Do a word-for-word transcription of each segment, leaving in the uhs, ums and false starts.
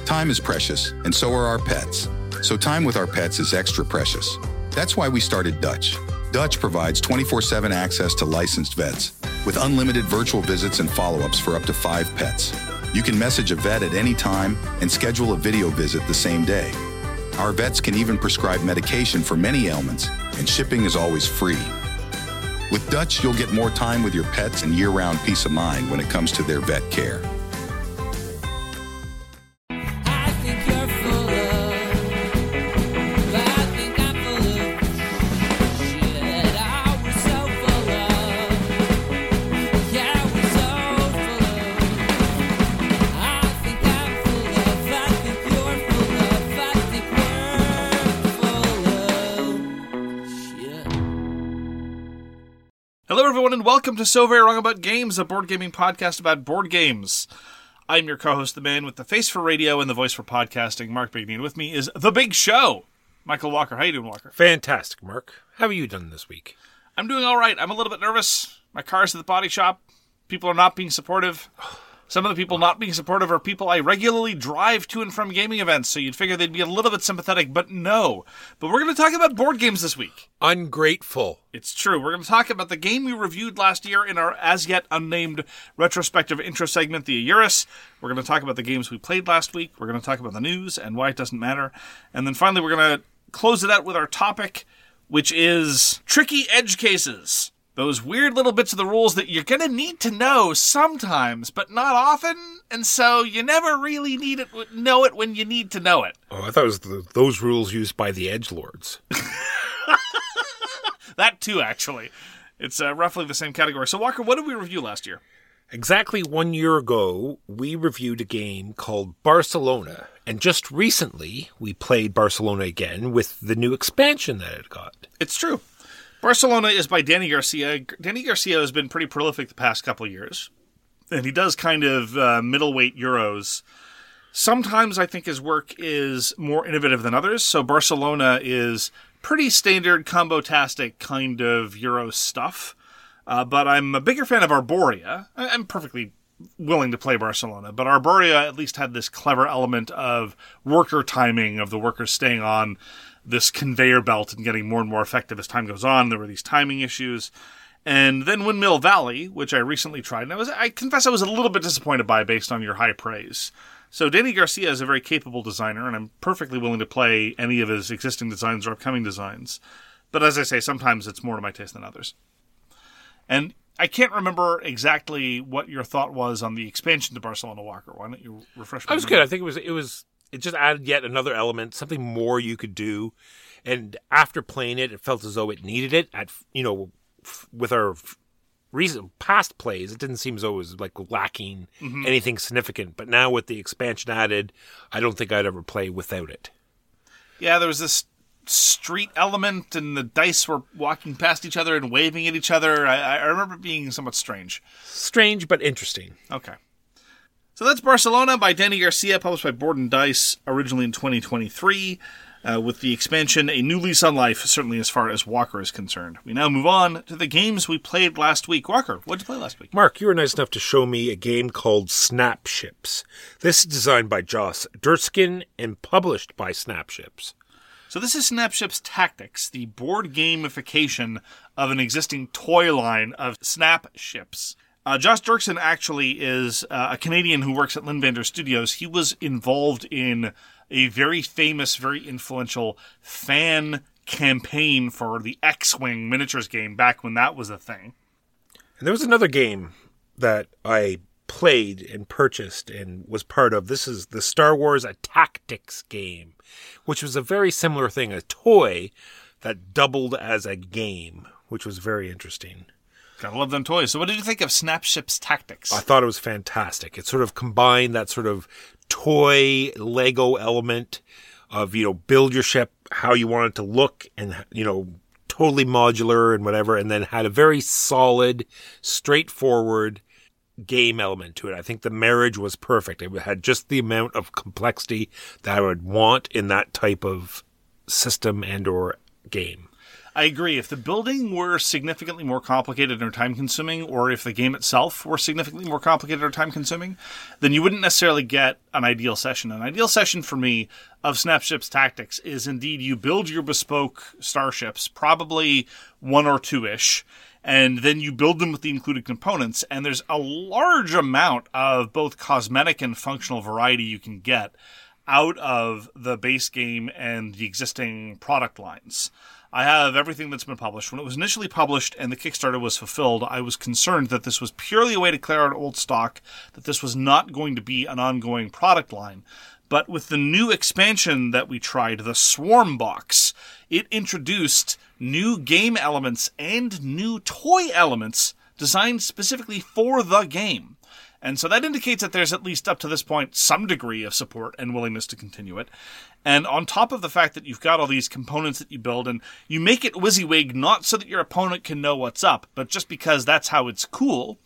Time is precious, and so are our pets. So time with our pets is extra precious. That's why we started Dutch. Dutch provides twenty-four seven access to licensed vets, with unlimited virtual visits and follow-ups for up to five pets. You can message a vet at any time and schedule a video visit the same day. Our vets can even prescribe medication for many ailments, and shipping is always free. With Dutch, you'll get more time with your pets and year-round peace of mind when it comes to their vet care. Hello everyone and welcome to So Very Wrong About Games, a board gaming podcast about board games. I'm your co-host, the man with the face for radio and the voice for podcasting, Mark Bigney, and with me is The Big Show, Michael Walker. How you doing, Walker? Fantastic, Mark. How are you done this week? I'm doing all right. I'm a little bit nervous. My car's at the body shop. People are not being supportive. Some of the people not being supportive are people I regularly drive to and from gaming events, so you'd figure they'd be a little bit sympathetic, but no. But we're going to talk about board games this week. Ungrateful. It's true. We're going to talk about the game we reviewed last year in our as-yet unnamed retrospective intro segment, the Eurus. We're going to talk about the games we played last week. We're going to talk about the news and why it doesn't matter. And then finally, we're going to close it out with our topic, which is tricky edge cases. Those weird little bits of the rules that you're going to need to know sometimes, but not often, and so you never really need it, know it when you need to know it. Oh, I thought it was the, those rules used by the edgelords. That too, actually. It's uh, roughly the same category. So, Walker, what did we review last year? Exactly one year ago, we reviewed a game called Barcelona, and just recently, we played Barcelona again with the new expansion that it got. It's true. Barcelona is by Danny Garcia. Danny Garcia has been pretty prolific the past couple of years, and he does kind of uh, middleweight Euros. Sometimes I think his work is more innovative than others, so Barcelona is pretty standard, combo-tastic kind of Euro stuff, uh, but I'm a bigger fan of Arborea. I'm perfectly willing to play Barcelona, but Arborea at least had this clever element of worker timing, of the workers staying on this conveyor belt and getting more and more effective as time goes on. There were these timing issues. And then Windmill Valley, which I recently tried, and I was I confess I was a little bit disappointed by based on your high praise. So Danny Garcia is a very capable designer, and I'm perfectly willing to play any of his existing designs or upcoming designs. But as I say, sometimes it's more to my taste than others. And I can't remember exactly what your thought was on the expansion to Barcelona, Walker. Why don't you refresh me? I was good. I think it was it was it just added yet another element, something more you could do. And after playing it, it felt as though it needed it. At you know, with our recent past plays, it didn't seem as though it was like lacking mm-hmm. anything significant. But now with the expansion added, I don't think I'd ever play without it. Yeah, there was this street element, and the dice were walking past each other and waving at each other. I, I remember it being somewhat strange. Strange, but interesting. Okay. So that's Barcelona by Danny Garcia, published by Board and Dice, originally in twenty twenty-three, uh, with the expansion A New Lease on Life, certainly as far as Walker is concerned. We now move on to the games we played last week. Walker, what did you play last week? Mark, you were nice enough to show me a game called Snapships. This is designed by Joss Durkin and published by Snapships. So this is Snapships Tactics, the board gamification of an existing toy line of Snapships. Uh, Joss Durkin actually is uh, a Canadian who works at Lindvander Studios. He was involved in a very famous, very influential fan campaign for the X-Wing miniatures game back when that was a thing. And there was another game that I played and purchased and was part of. This is the Star Wars A Tactics game, which was a very similar thing, a toy that doubled as a game, which was very interesting. Gotta love them toys. So what did you think of Snapships Tactics? I thought it was fantastic. It sort of combined that sort of toy Lego element of, you know, build your ship how you want it to look and, you know, totally modular and whatever, and then had a very solid, straightforward game element to it. I think the marriage was perfect. It had just the amount of complexity that I would want in that type of system and or game. I agree. If the building were significantly more complicated or time-consuming, or if the game itself were significantly more complicated or time-consuming, then you wouldn't necessarily get an ideal session. An ideal session for me of Snapships Tactics is indeed you build your bespoke starships, probably one or two-ish, and then you build them with the included components, and there's a large amount of both cosmetic and functional variety you can get out of the base game and the existing product lines. I have everything that's been published. When it was initially published and the Kickstarter was fulfilled, I was concerned that this was purely a way to clear out old stock, that this was not going to be an ongoing product line. But with the new expansion that we tried, the Swarm Box, it introduced new game elements and new toy elements designed specifically for the game. And so that indicates that there's at least up to this point some degree of support and willingness to continue it. And on top of the fact that you've got all these components that you build, and you make it WYSIWYG not so that your opponent can know what's up, but just because that's how it's cool.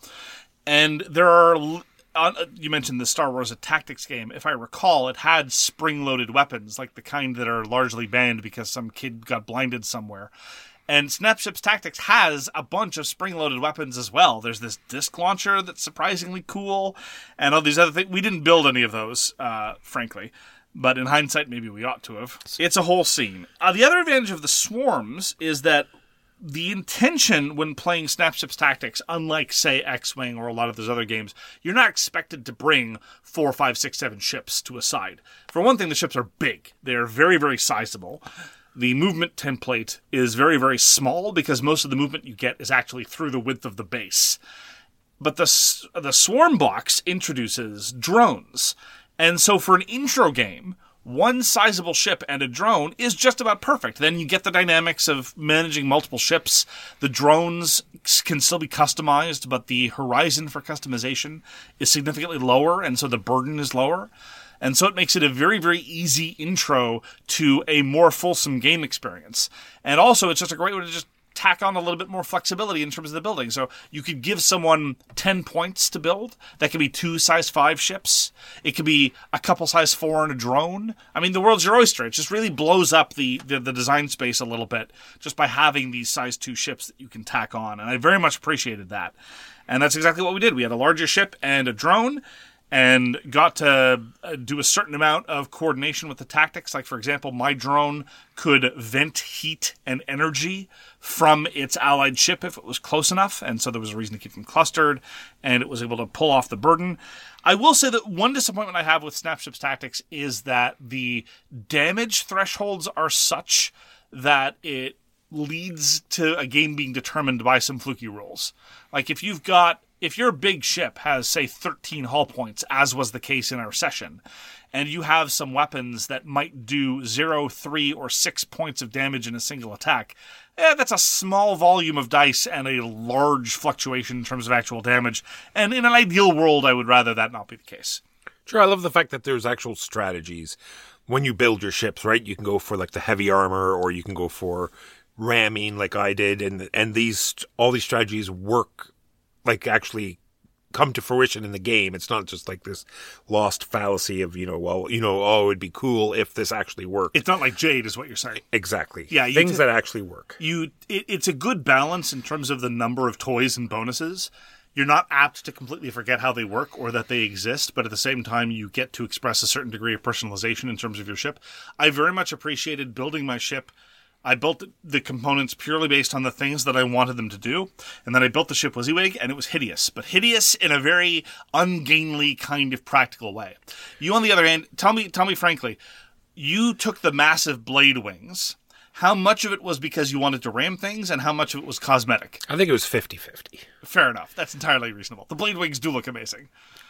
And there are... Uh, you mentioned the Star Wars A Tactics game. If I recall, it had spring-loaded weapons, like the kind that are largely banned because some kid got blinded somewhere. And Snapships Tactics has a bunch of spring-loaded weapons as well. There's this disc launcher that's surprisingly cool, and all these other things. We didn't build any of those, uh, frankly. But in hindsight, maybe we ought to have. It's a whole scene. Uh, the other advantage of the Swarms is that the intention when playing Snapships Tactics, unlike, say, X-Wing or a lot of those other games, you're not expected to bring four, five, six, seven ships to a side. For one thing, the ships are big. They're very, very sizable. The movement template is very, very small because most of the movement you get is actually through the width of the base. But the, the Swarm Box introduces drones. And so for an intro game, one sizable ship and a drone is just about perfect. Then you get the dynamics of managing multiple ships. The drones can still be customized, but the horizon for customization is significantly lower, and so the burden is lower. And so it makes it a very, very easy intro to a more fulsome game experience. And also, it's just a great way to just tack on a little bit more flexibility in terms of the building. So you could give someone ten points to build. That could be two size five ships. It could be a couple size four and a drone. I mean, the world's your oyster. It just really blows up the, the, the design space a little bit just by having these size two ships that you can tack on. And I very much appreciated that. And that's exactly what we did. We had a larger ship and a drone, and got to do a certain amount of coordination with the tactics. Like, for example, my drone could vent heat and energy from its allied ship if it was close enough, and so there was a reason to keep them clustered, and it was able to pull off the burden. I will say that one disappointment I have with Snapships Tactics is that the damage thresholds are such that it leads to a game being determined by some fluky rules. Like, if you've got If your big ship has, say, thirteen hull points, as was the case in our session, and you have some weapons that might do zero, three, or six points of damage in a single attack, eh, that's a small volume of dice and a large fluctuation in terms of actual damage. And in an ideal world, I would rather that not be the case. Sure, I love the fact that there's actual strategies. When you build your ships, right, you can go for, like, the heavy armor, or you can go for ramming like I did, and and these all these strategies work, like, actually come to fruition in the game. It's not just like this lost fallacy of, you know, well, you know, oh, it'd be cool if this actually worked. It's not like Jade is what you're saying. Exactly. Yeah, things t- that actually work. You, it, it's a good balance in terms of the number of toys and bonuses. You're not apt to completely forget how they work or that they exist, but at the same time, you get to express a certain degree of personalization in terms of your ship. I very much appreciated building my ship. I built the components purely based on the things that I wanted them to do, and then I built the ship WYSIWYG, and it was hideous, but hideous in a very ungainly kind of practical way. You, on the other hand, tell me, tell me frankly, you took the massive blade wings. How much of it was because you wanted to ram things, and how much of it was cosmetic? I think it was fifty-fifty. Fair enough. That's entirely reasonable. The blade wings do look amazing.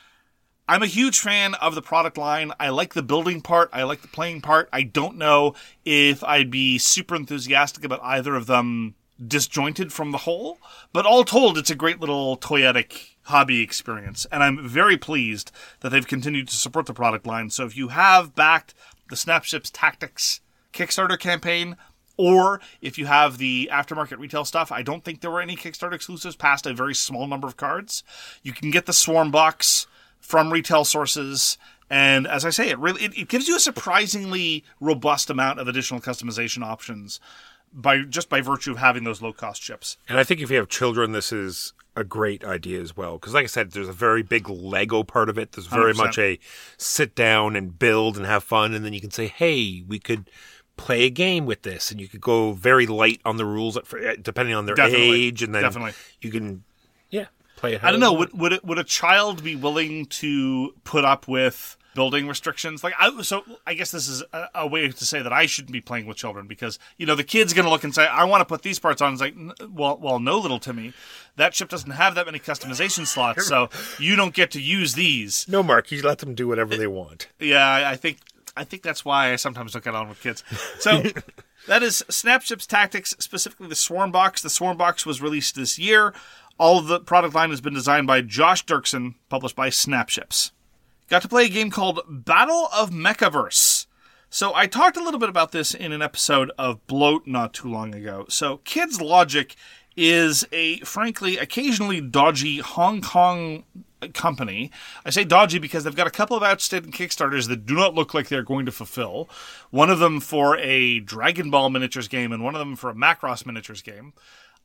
I'm a huge fan of the product line. I like the building part. I like the playing part. I don't know if I'd be super enthusiastic about either of them disjointed from the whole, but all told, it's a great little toyetic hobby experience, and I'm very pleased that they've continued to support the product line. So if you have backed the Snapships Tactics Kickstarter campaign, or if you have the aftermarket retail stuff, I don't think there were any Kickstarter exclusives past a very small number of cards. You can get the Swarm Box from retail sources, and as I say, it really it, it gives you a surprisingly robust amount of additional customization options. by just by virtue of having those low-cost chips. And I think if you have children, this is a great idea as well. Because like I said, there's a very big Lego part of it. There's very one hundred percent. much a sit down and build and have fun. And then you can say, hey, we could play a game with this. And you could go very light on the rules depending on their Definitely. age. And then Definitely. you can, yeah, play it. I don't know. Would would, it, would a child be willing to put up with building restrictions? Like, I, so I guess this is a, a way to say that I shouldn't be playing with children because, you know, the kid's going to look and say, I want to put these parts on. It's like, well, well, no, little Timmy, that chip doesn't have that many customization slots, so you don't get to use these. No, Mark, you let them do whatever they want. Yeah, I, I think I think that's why I sometimes don't get on with kids. So that is Snapships Tactics, specifically the Swarm Box. The Swarm Box was released this year. All of the product line has been designed by Josh Dirksen, published by Snapships. Got to play a game called Battle of Mechaverse. So I talked a little bit about this in an episode of Bloat not too long ago. So Kids Logic is a, frankly, occasionally dodgy Hong Kong company. I say dodgy because they've got a couple of outstanding Kickstarters that do not look like they're going to fulfill. One of them for a Dragon Ball miniatures game and one of them for a Macross miniatures game.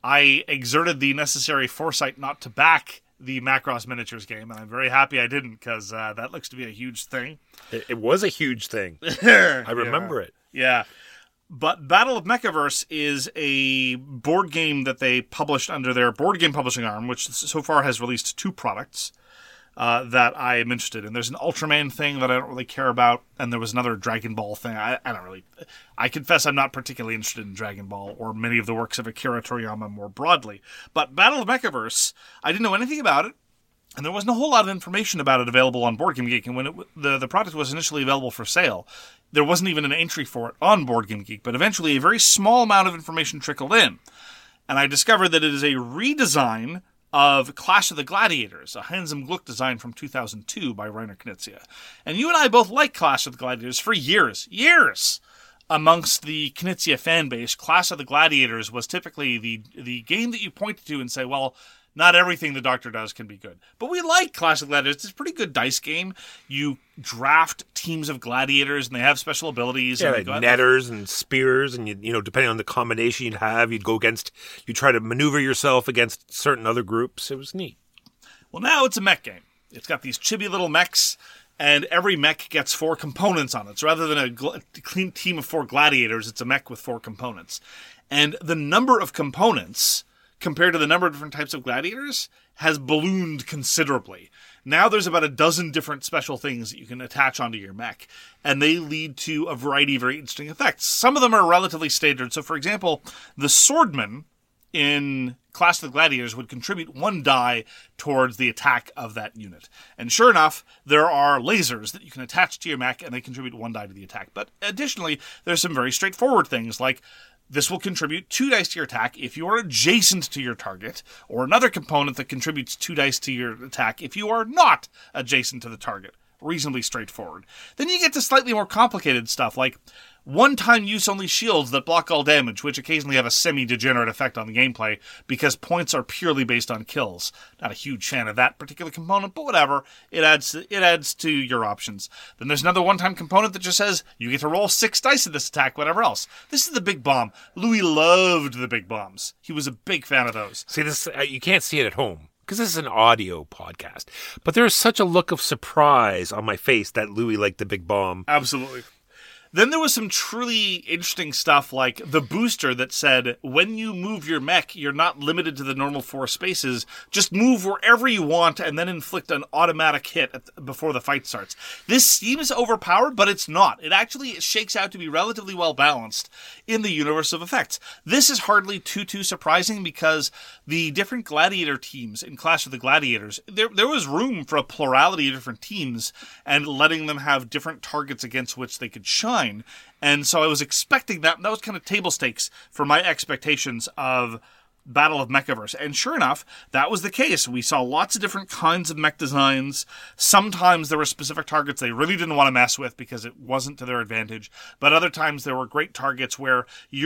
I exerted the necessary foresight not to back the Macross miniatures game, and I'm very happy I didn't because uh, that looks to be a huge thing. It, it was a huge thing. I remember yeah. it. Yeah. But Battle of Mechaverse is a board game that they published under their board game publishing arm, which so far has released two products uh, that I am interested in. There's an Ultraman thing that I don't really care about, and there was another Dragon Ball thing. I, I don't really... I confess I'm not particularly interested in Dragon Ball or many of the works of Akira Toriyama more broadly. But Battle of Mechaverse, I didn't know anything about it, and there wasn't a whole lot of information about it available on Board Game Geek. And when it, the, the product was initially available for sale, there wasn't even an entry for it on Board Game Geek, but eventually a very small amount of information trickled in. And I discovered that it is a redesign of Clash of the Gladiators, a Hans im Glück design from two thousand two by Reiner Knizia. And you and I both like Clash of the Gladiators for years. Years! Amongst the Knizia fan base, Clash of the Gladiators was typically the the game that you pointed to and say, well, not everything the Doctor does can be good. But we like Clash of Gladiators. It's a pretty good dice game. You draft teams of gladiators, and they have special abilities. Yeah, and like netters and spears, and you, you know, depending on the combination you'd have, you'd go against, you try to maneuver yourself against certain other groups. It was neat. Well, now it's a mech game. It's got these chibi little mechs, and every mech gets four components on it. So rather than a gl- clean team of four gladiators, it's a mech with four components. And the number of components compared to the number of different types of gladiators, has ballooned considerably. Now there's about a dozen different special things that you can attach onto your mech, and they lead to a variety of very interesting effects. Some of them are relatively standard. So, for example, the swordman in Clash of the Gladiators would contribute one die towards the attack of that unit. And sure enough, there are lasers that you can attach to your mech, and they contribute one die to the attack. But additionally, there's some very straightforward things, like this will contribute two dice to your attack if you are adjacent to your target, or another component that contributes two dice to your attack if you are not adjacent to the target. Reasonably straightforward. Then you get to slightly more complicated stuff, like one-time use only shields that block all damage, which occasionally have a semi-degenerate effect on the gameplay, because points are purely based on kills. Not a huge fan of that particular component, but whatever. It adds to, it adds to your options. Then there's another one-time component that just says, you get to roll six dice in this attack, whatever else. This is the big bomb. Louis loved the big bombs. He was a big fan of those. See, this uh, you can't see it at home, because this is an audio podcast. But there's such a look of surprise on my face that Louis liked the big bomb. Absolutely. Then there was some truly interesting stuff like the booster that said, when you move your mech, you're not limited to the normal four spaces. Just move wherever you want and then inflict an automatic hit at the, before the fight starts. This seems overpowered, but it's not. It actually shakes out to be relatively well balanced in the universe of effects. This is hardly too, too surprising because the different gladiator teams in Clash of the Gladiators, there, there was room for a plurality of different teams and letting them have different targets against which they could shine. And so I was expecting that. That was kind of table stakes for my expectations of Battle of Mechaverse. And sure enough, that was the case. We saw lots of different kinds of mech designs. Sometimes there were specific targets they really didn't want to mess with because it wasn't to their advantage. But other times there were great targets where your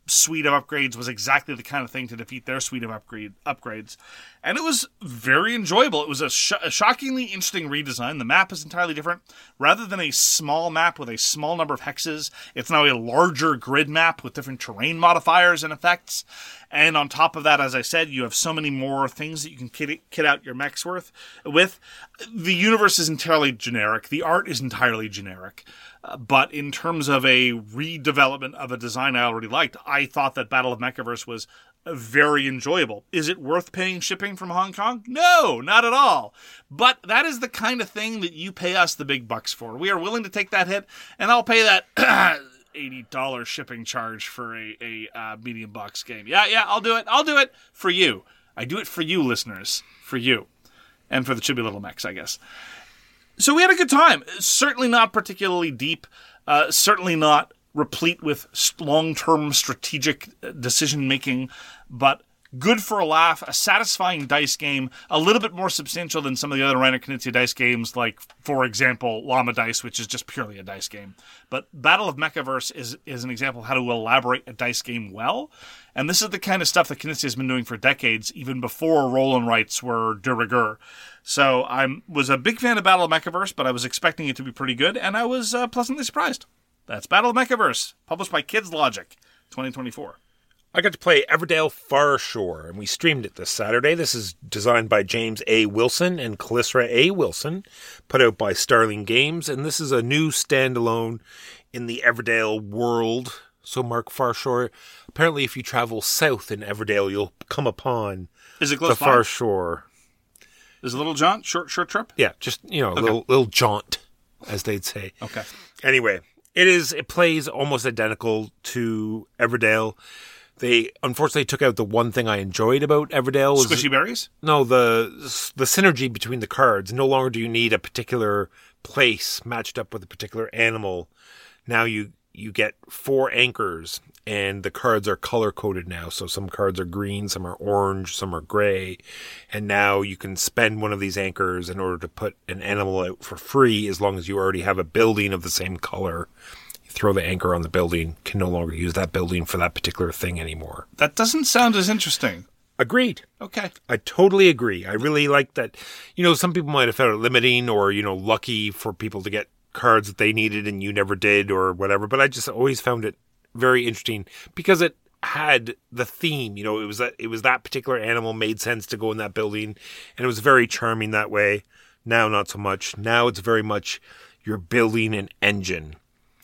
suite of upgrades was exactly the kind of thing to defeat their suite of upgrade upgrades. And it was very enjoyable. It was a, sh- a shockingly interesting redesign. The map is entirely different. Rather than a small map with a small number of hexes, it's now a larger grid map with different terrain modifiers and effects. And on top of that, as I said, you have so many more things that you can kit, kit out your mechs worth, with. The universe is entirely generic. The art is entirely generic. Uh, but in terms of a redevelopment of a design I already liked, I thought that Battle of Mechaverse was very enjoyable. Is it worth paying shipping from Hong Kong? No, not at all. But that is the kind of thing that you pay us the big bucks for. We are willing to take that hit, and I'll pay that eighty dollars shipping charge for a, a uh, medium box game. Yeah, yeah, I'll do it. I'll do it for you. I do it for you, listeners. For you. And for the Chibi Little Mechs, I guess. So we had a good time. Certainly not particularly deep. Uh, certainly not replete with long-term strategic decision-making, but good for a laugh, a satisfying dice game, a little bit more substantial than some of the other Reiner Knizia dice games, like, for example, Llama Dice, which is just purely a dice game. But Battle of Mechaverse is, is an example of how to elaborate a dice game well, and this is the kind of stuff that Knizia has been doing for decades, even before roll and writes were de rigueur. So I was a big fan of Battle of Mechaverse, but I was expecting it to be pretty good, and I was uh, pleasantly surprised. That's Battle of Mechaverse, published by Kids Logic, twenty twenty-four. I got to play Everdale Far Shore, and we streamed it this Saturday. This is designed by James A. Wilson and Calissra A. Wilson, put out by Starling Games, and this is a new standalone in the Everdale world. So, Mark, Far Shore, apparently if you travel south in Everdale, you'll come upon is it close the by? Far Shore. Is it a little jaunt? Short, short trip? Yeah, just, you know, a okay. little, little jaunt, as they'd say. Okay. Anyway, it is, it plays almost identical to Everdale. They unfortunately took out the one thing I enjoyed about Everdale. Was Squishy berries? No, the the synergy between the cards. No longer do you need a particular place matched up with a particular animal. Now you you get four anchors, and the cards are color-coded now. So some cards are green, some are orange, some are gray. And now you can spend one of these anchors in order to put an animal out for free, as long as you already have a building of the same color. Throw the anchor on the building, can no longer use that building for that particular thing anymore. That doesn't sound as interesting. Agreed. Okay. I totally agree. I really like that. You know, some people might have found it limiting or, you know, lucky for people to get cards that they needed and you never did or whatever. But I just always found it very interesting because it had the theme. You know, it was that, it was that particular animal made sense to go in that building. And it was very charming that way. Now, not so much. Now it's very much you're building an engine.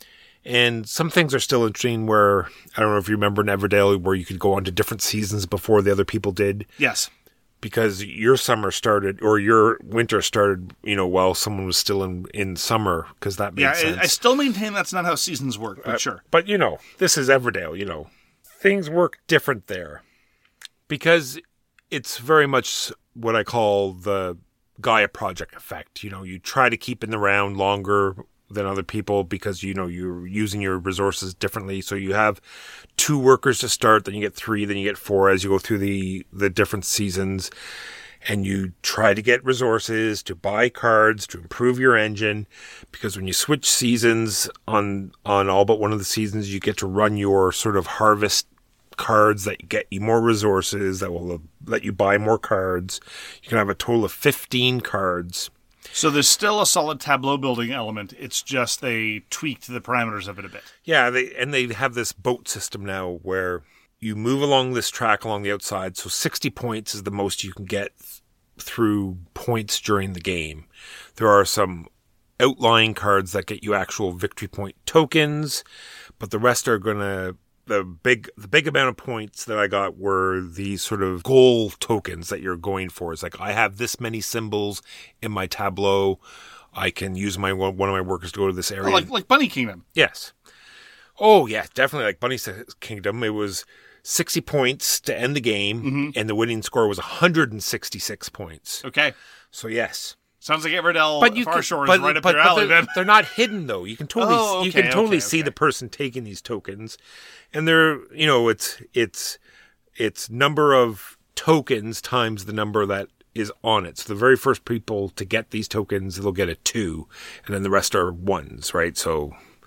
And some things are still interesting where, I don't know if you remember in Everdale, where you could go on to different seasons before the other people did. Yes. Because your summer started, or your winter started, you know, while someone was still in, in summer, because that made yeah, sense. I, I still maintain that's not how seasons work, but uh, sure. But, you know, this is Everdale, you know. Things work different there. Because it's very much what I call the Gaia Project effect. You know, you try to keep in the round longer than other people because, you know, you're using your resources differently. So you have two workers to start, then you get three, then you get four as you go through the, the different seasons. And you try to get resources to buy cards to improve your engine, because when you switch seasons on, on all but one of the seasons, you get to run your sort of harvest cards that get you more resources, that will let you buy more cards. You can have a total of fifteen cards. So there's still a solid tableau building element. It's just they tweaked the parameters of it a bit. Yeah, they and they have this boat system now where you move along this track along the outside. So sixty points is the most you can get th- through points during the game. There are some outlying cards that get you actual victory point tokens, but the rest are going to... The big the big amount of points that I got were these sort of goal tokens that you're going for. It's like, I have this many symbols in my tableau. I can use my one of my workers to go to this area. Oh, like like Bunny Kingdom. Yes. Oh, yeah, definitely like Bunny Kingdom. It was sixty points to end the game, mm-hmm. and the winning score was one hundred sixty-six points. Okay. So, yes. Sounds like Everdale but you Far can, Shore but, is right up but, your but alley, they're, then. They're not hidden, though. You can totally oh, okay, you can totally okay, see okay. the person taking these tokens. And they're, you know, it's it's it's number of tokens times the number that is on it. So the very first people to get these tokens, they'll get a two, and then the rest are ones, right? So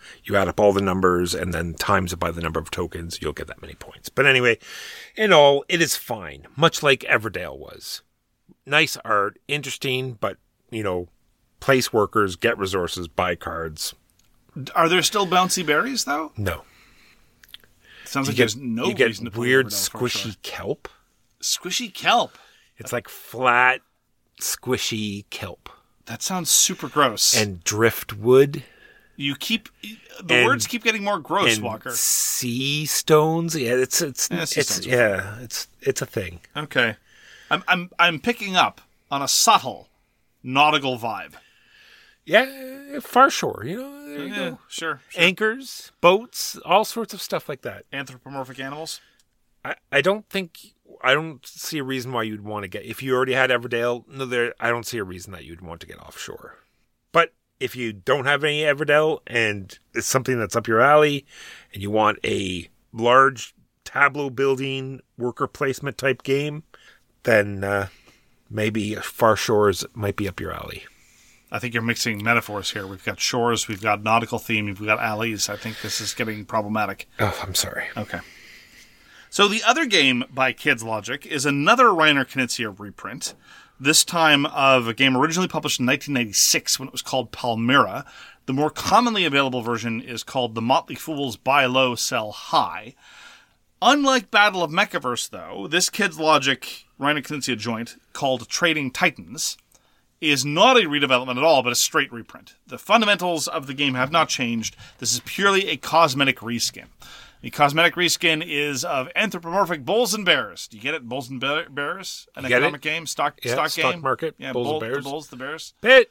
you add up all the numbers and then times it by the number of tokens, you'll get that many points. But anyway, in all, it is fine, much like Everdale was. Nice art, interesting, but, you know, place workers, get resources, buy cards. Are there still bouncy berries, though? No. Sounds you like get, there's no you get reason to play weird Everdell for squishy sure. kelp. Squishy kelp. It's like flat, squishy kelp. That sounds super gross. And driftwood. You keep the and, words keep getting more gross, and Walker. Sea stones. Yeah, it's it's Yeah, sea it's stones are yeah, it's it's a thing. Okay, I'm I'm I'm picking up on a subtle nautical vibe. Yeah, far shore. You know, there you Yeah, go. sure, sure. Anchors, boats, all sorts of stuff like that. Anthropomorphic animals. I, I don't think I don't see a reason why you'd want to get if you already had Everdale. No, there I don't see a reason that you'd want to get offshore. But if you don't have any Everdale and it's something that's up your alley, and you want a large tableau building worker placement type game, then uh, maybe Far Shores might be up your alley. I think you're mixing metaphors here. We've got shores, we've got nautical theme, we've got alleys. I think this is getting problematic. Oh, I'm sorry. Okay. So the other game by Kids Logic is another Reiner Knizia reprint, this time of a game originally published in nineteen ninety-six when it was called Palmyra. The more commonly available version is called The Motley Fools Buy Low, Sell High. Unlike Battle of Mechaverse, though, this Kids Logic Reiner Knizia joint called Trading Titans is not a redevelopment at all, but a straight reprint. The fundamentals of the game have not changed. This is purely a cosmetic reskin. The cosmetic reskin is of anthropomorphic bulls and bears. Do you get it? Bulls and bear- bears? An You get economic it? game? Stock, Yeah, stock, stock game? market, Yeah, bulls and bull- bears. The bulls, the bears. Bit.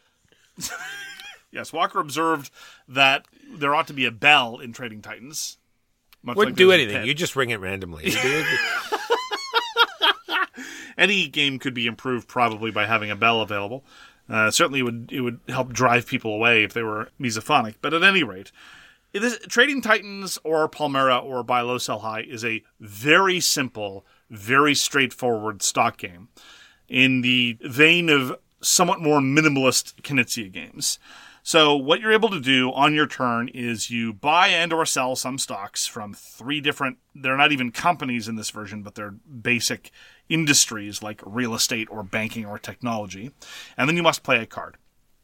Yes, Walker observed that there ought to be a bell in Trading Titans. Much Wouldn't like do there's a anything. pit. You just ring it randomly. Any game could be improved probably by having a bell available. Uh, certainly it would, it would help drive people away if they were misophonic. But at any rate, it is, Trading Titans or Palmyra or Buy Low, Sell High is a very simple, very straightforward stock game in the vein of somewhat more minimalist Knizia games. So what you're able to do on your turn is you buy and or sell some stocks from three different, they're not even companies in this version, but they're basic industries like real estate or banking or technology. And then you must play a card.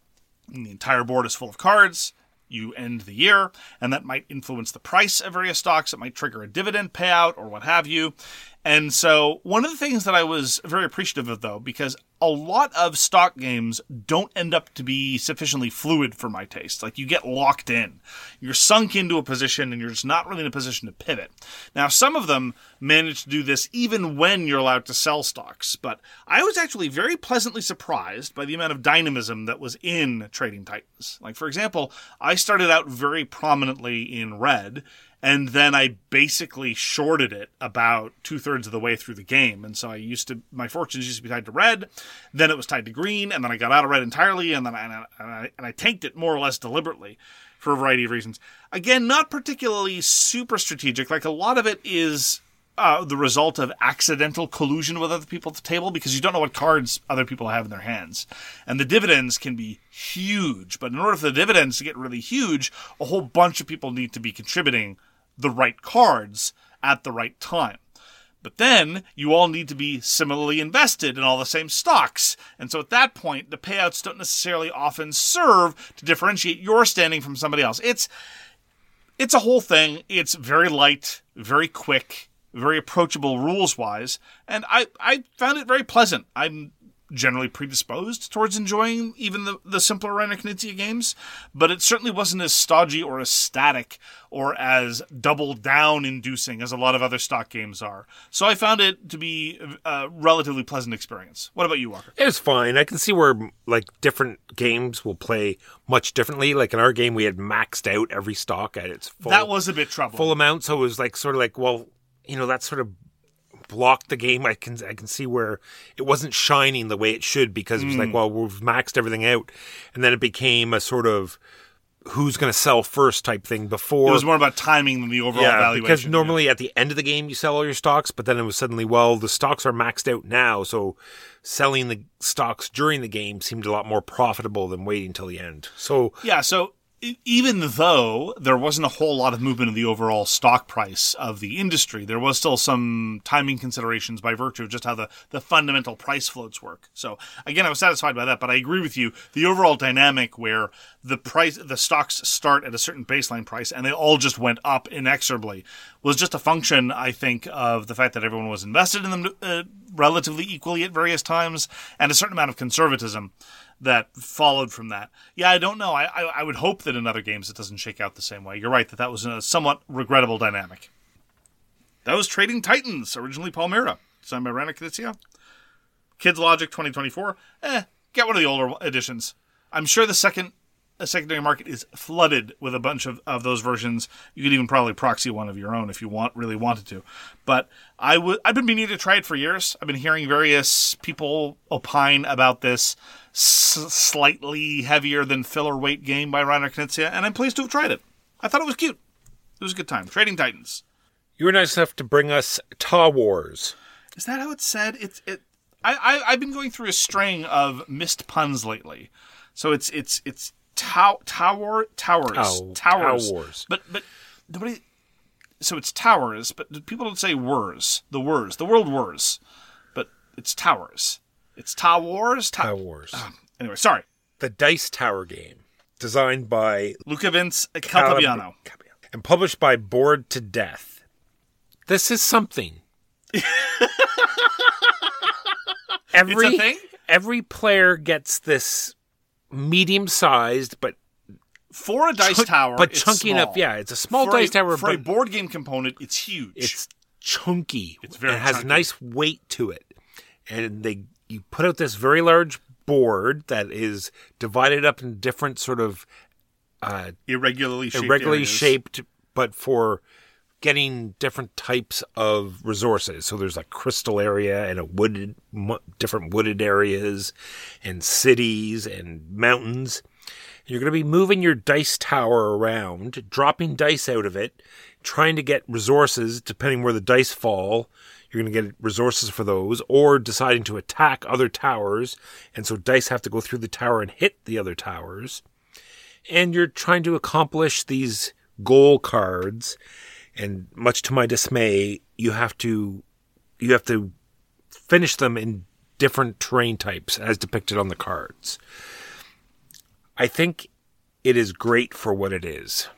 And the entire board is full of cards. You end the year, and that might influence the price of various stocks. It might trigger a dividend payout or what have you. And so one of the things that I was very appreciative of, though, because a lot of stock games don't end up to be sufficiently fluid for my taste. Like, you get locked in. You're sunk into a position, and you're just not really in a position to pivot. Now, some of them manage to do this even when you're allowed to sell stocks. But I was actually very pleasantly surprised by the amount of dynamism that was in Trading Titans. Like, for example, I started out very prominently in red, and then I basically shorted it about two-thirds of the way through the game. And so I used to, my fortunes used to be tied to red, then it was tied to green, and then I got out of red entirely, and then I, and I, and I tanked it more or less deliberately for a variety of reasons. Again, not particularly super strategic. Like, a lot of it is uh, the result of accidental collusion with other people at the table because you don't know what cards other people have in their hands. And the dividends can be huge, but in order for the dividends to get really huge, a whole bunch of people need to be contributing the right cards at the right time. But then you all need to be similarly invested in all the same stocks. And so at that point, the payouts don't necessarily often serve to differentiate your standing from somebody else. It's it's a whole thing. It's very light, very quick, very approachable rules-wise. And I, I found it very pleasant. I'm generally predisposed towards enjoying even the, the simpler Reiner Knizia games, but it certainly wasn't as stodgy or as static or as double-down inducing as a lot of other stock games are. So I found it to be a relatively pleasant experience. What about you, Walker? It was fine. I can see where, like, different games will play much differently. Like, in our game, we had maxed out every stock at its full, That was a bit troubling. full amount, so it was, like, sort of like, well, you know, that sort of blocked the game. I can I can see where it wasn't shining the way it should because it was Mm. like, well, we've maxed everything out. And then it became a sort of who's going to sell first type thing before. It was more about timing than the overall yeah, valuation. because normally at the end of the game you sell all your stocks, but then it was suddenly, well, the stocks are maxed out now, so selling the stocks during the game seemed a lot more profitable than waiting till the end. So Yeah, so even though there wasn't a whole lot of movement in the overall stock price of the industry, there was still some timing considerations by virtue of just how the, the fundamental price floats work. So again, I was satisfied by that, but I agree with you. The overall dynamic where the price, the stocks start at a certain baseline price and they all just went up inexorably was just a function, I think, of the fact that everyone was invested in them uh, relatively equally at various times and a certain amount of conservatism that followed from that. Yeah, I don't know. I, I I would hope that in other games it doesn't shake out the same way. You're right that that was a somewhat regrettable dynamic. That was Trading Titans, originally Palmyra, designed by Rana Knizia. Kids Logic twenty twenty-four. Eh, get one of the older editions. I'm sure the second a secondary market is flooded with a bunch of, of those versions. You could even probably proxy one of your own if you want really wanted to. But I would I've been meaning to try it for years. I've been hearing various people opine about this s- slightly heavier than filler weight game by Reiner Knizia, and I'm pleased to have tried it. I thought it was cute. It was a good time. Trading Titans. You were nice enough to bring us Ta Wars. Is that how it's said? It's it. I, I I've been going through a string of missed puns lately. So it's it's it's Tow, tower, towers, Oh, towers, Towers. but but nobody. So it's towers, but people don't say wars. The wars, the world wars, but it's towers. It's towers. Ta Wars. Oh, anyway, sorry. The Dice Tower game, designed by Luca Vince Caltabiano, and published by Bored to Death. This is something. every It's a thing? every player gets this medium-sized, but for a dice chunk- tower, but it's chunky small. enough. Yeah, it's a small for dice a, tower, for but a board game component. It's huge. it's chunky. It's very It has chunky. a nice weight to it, and they you put out this very large board that is divided up in different sort of uh, irregularly shaped irregularly areas. shaped, but for getting different types of resources. So there's like crystal area and a wooded, mu- different wooded areas and cities and mountains. You're going to be moving your dice tower around, dropping dice out of it, trying to get resources depending where the dice fall. You're going to get resources for those, or deciding to attack other towers. And so dice have to go through the tower and hit the other towers. And you're trying to accomplish these goal cards. And much to my dismay, you have to you have to finish them in different terrain types as depicted on the cards. I think it is great for what it is.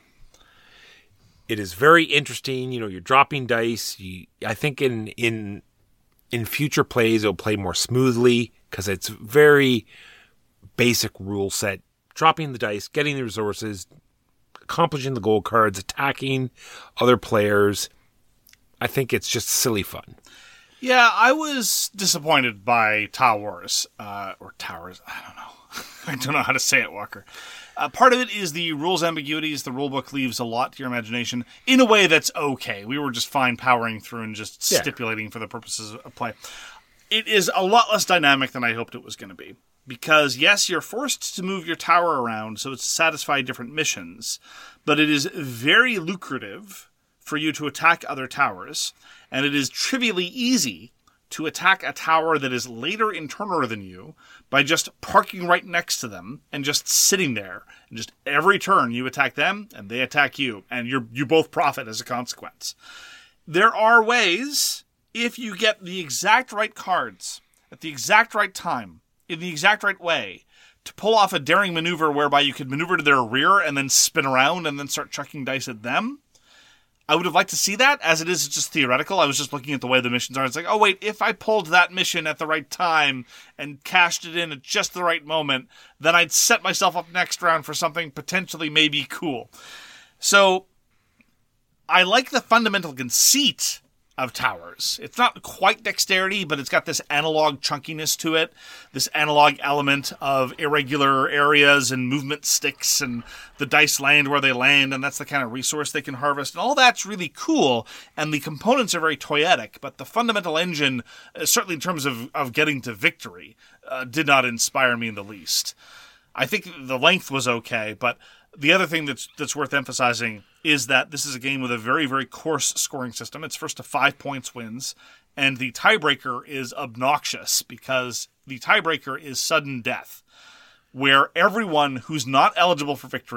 It is very interesting. You know, you're dropping dice. You, I think in in in future plays it'll play more smoothly because it's very basic rule set. Dropping the dice, getting the resources, accomplishing the gold cards, attacking other players. I think it's just silly fun. Yeah, I was disappointed by Towers, uh, or Towers, I don't know. I don't know how to say it, Walker. Uh, part of it is the rules ambiguities. The rulebook leaves a lot to your imagination in a way that's okay. We were just fine powering through and just Yeah. stipulating for the purposes of play. It is a lot less dynamic than I hoped it was going to be. Because, yes, you're forced to move your tower around so it's to satisfy different missions, but it is very lucrative for you to attack other towers, and it is trivially easy to attack a tower that is later in turn order than you by just parking right next to them and just sitting there. And just every turn you attack them, and they attack you, and you you both profit as a consequence. There are ways, if you get the exact right cards at the exact right time, in the exact right way, to pull off a daring maneuver whereby you could maneuver to their rear and then spin around and then start chucking dice at them. I would have liked to see that. As it is, it's just theoretical. I was just looking at the way the missions are. It's like, oh wait, if I pulled that mission at the right time and cashed it in at just the right moment, then I'd set myself up next round for something potentially maybe cool. So, I like the fundamental conceit of towers. It's not quite dexterity, but it's got this analog chunkiness to it, this analog element of irregular areas and movement sticks and the dice land where they land, and that's the kind of resource they can harvest, and all that's really cool, and the components are very toyetic, but the fundamental engine, uh, certainly in terms of, of getting to victory, uh, did not inspire me in the least. I think the length was okay, but the other thing that's that's worth emphasizing is that this is a game with a very, very coarse scoring system. It's first to five points wins, and the tiebreaker is obnoxious because the tiebreaker is sudden death, where everyone who's not eligible for victory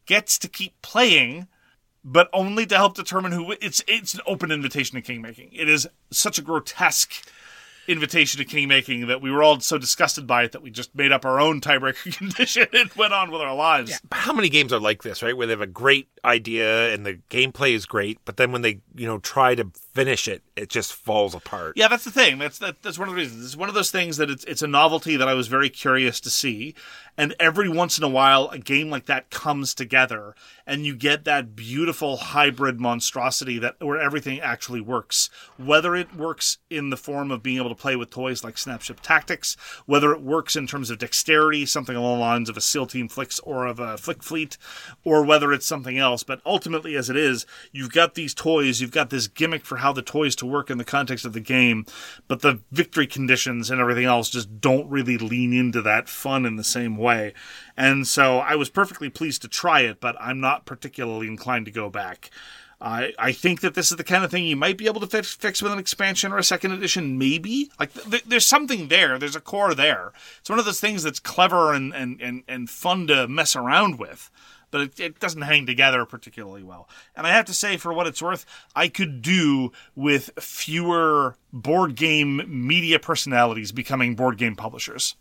gets to keep playing, but only to help determine who... It's it's an open invitation to kingmaking. It is such a grotesque invitation to kingmaking that we were all so disgusted by it that we just made up our own tiebreaker condition and went on with our lives. Yeah, but how many games are like this, right? Where they have a great idea and the gameplay is great, but then when they, you know, try to finish it, it just falls apart. Yeah, that's the thing. That's that, that's one of the reasons. It's one of those things that it's it's a novelty that I was very curious to see. And every once in a while, a game like that comes together, and you get that beautiful hybrid monstrosity that where everything actually works. Whether it works in the form of being able to play with toys like Snapship Tactics, whether it works in terms of dexterity, something along the lines of a SEAL Team Flicks or of a Flick Fleet, or whether it's something else. But ultimately, as it is, you've got these toys, you've got this gimmick for how the toys to work in the context of the game, but the victory conditions and everything else just don't really lean into that fun in the same way. And so I was perfectly pleased to try it, but I'm not particularly inclined to go back. I I think that this is the kind of thing you might be able to fix, fix with an expansion or a second edition, maybe. Like th- there's something there. There's a core there. It's one of those things that's clever and, and, and, and fun to mess around with. But it, it doesn't hang together particularly well. And I have to say, for what it's worth, I could do with fewer board game media personalities becoming board game publishers.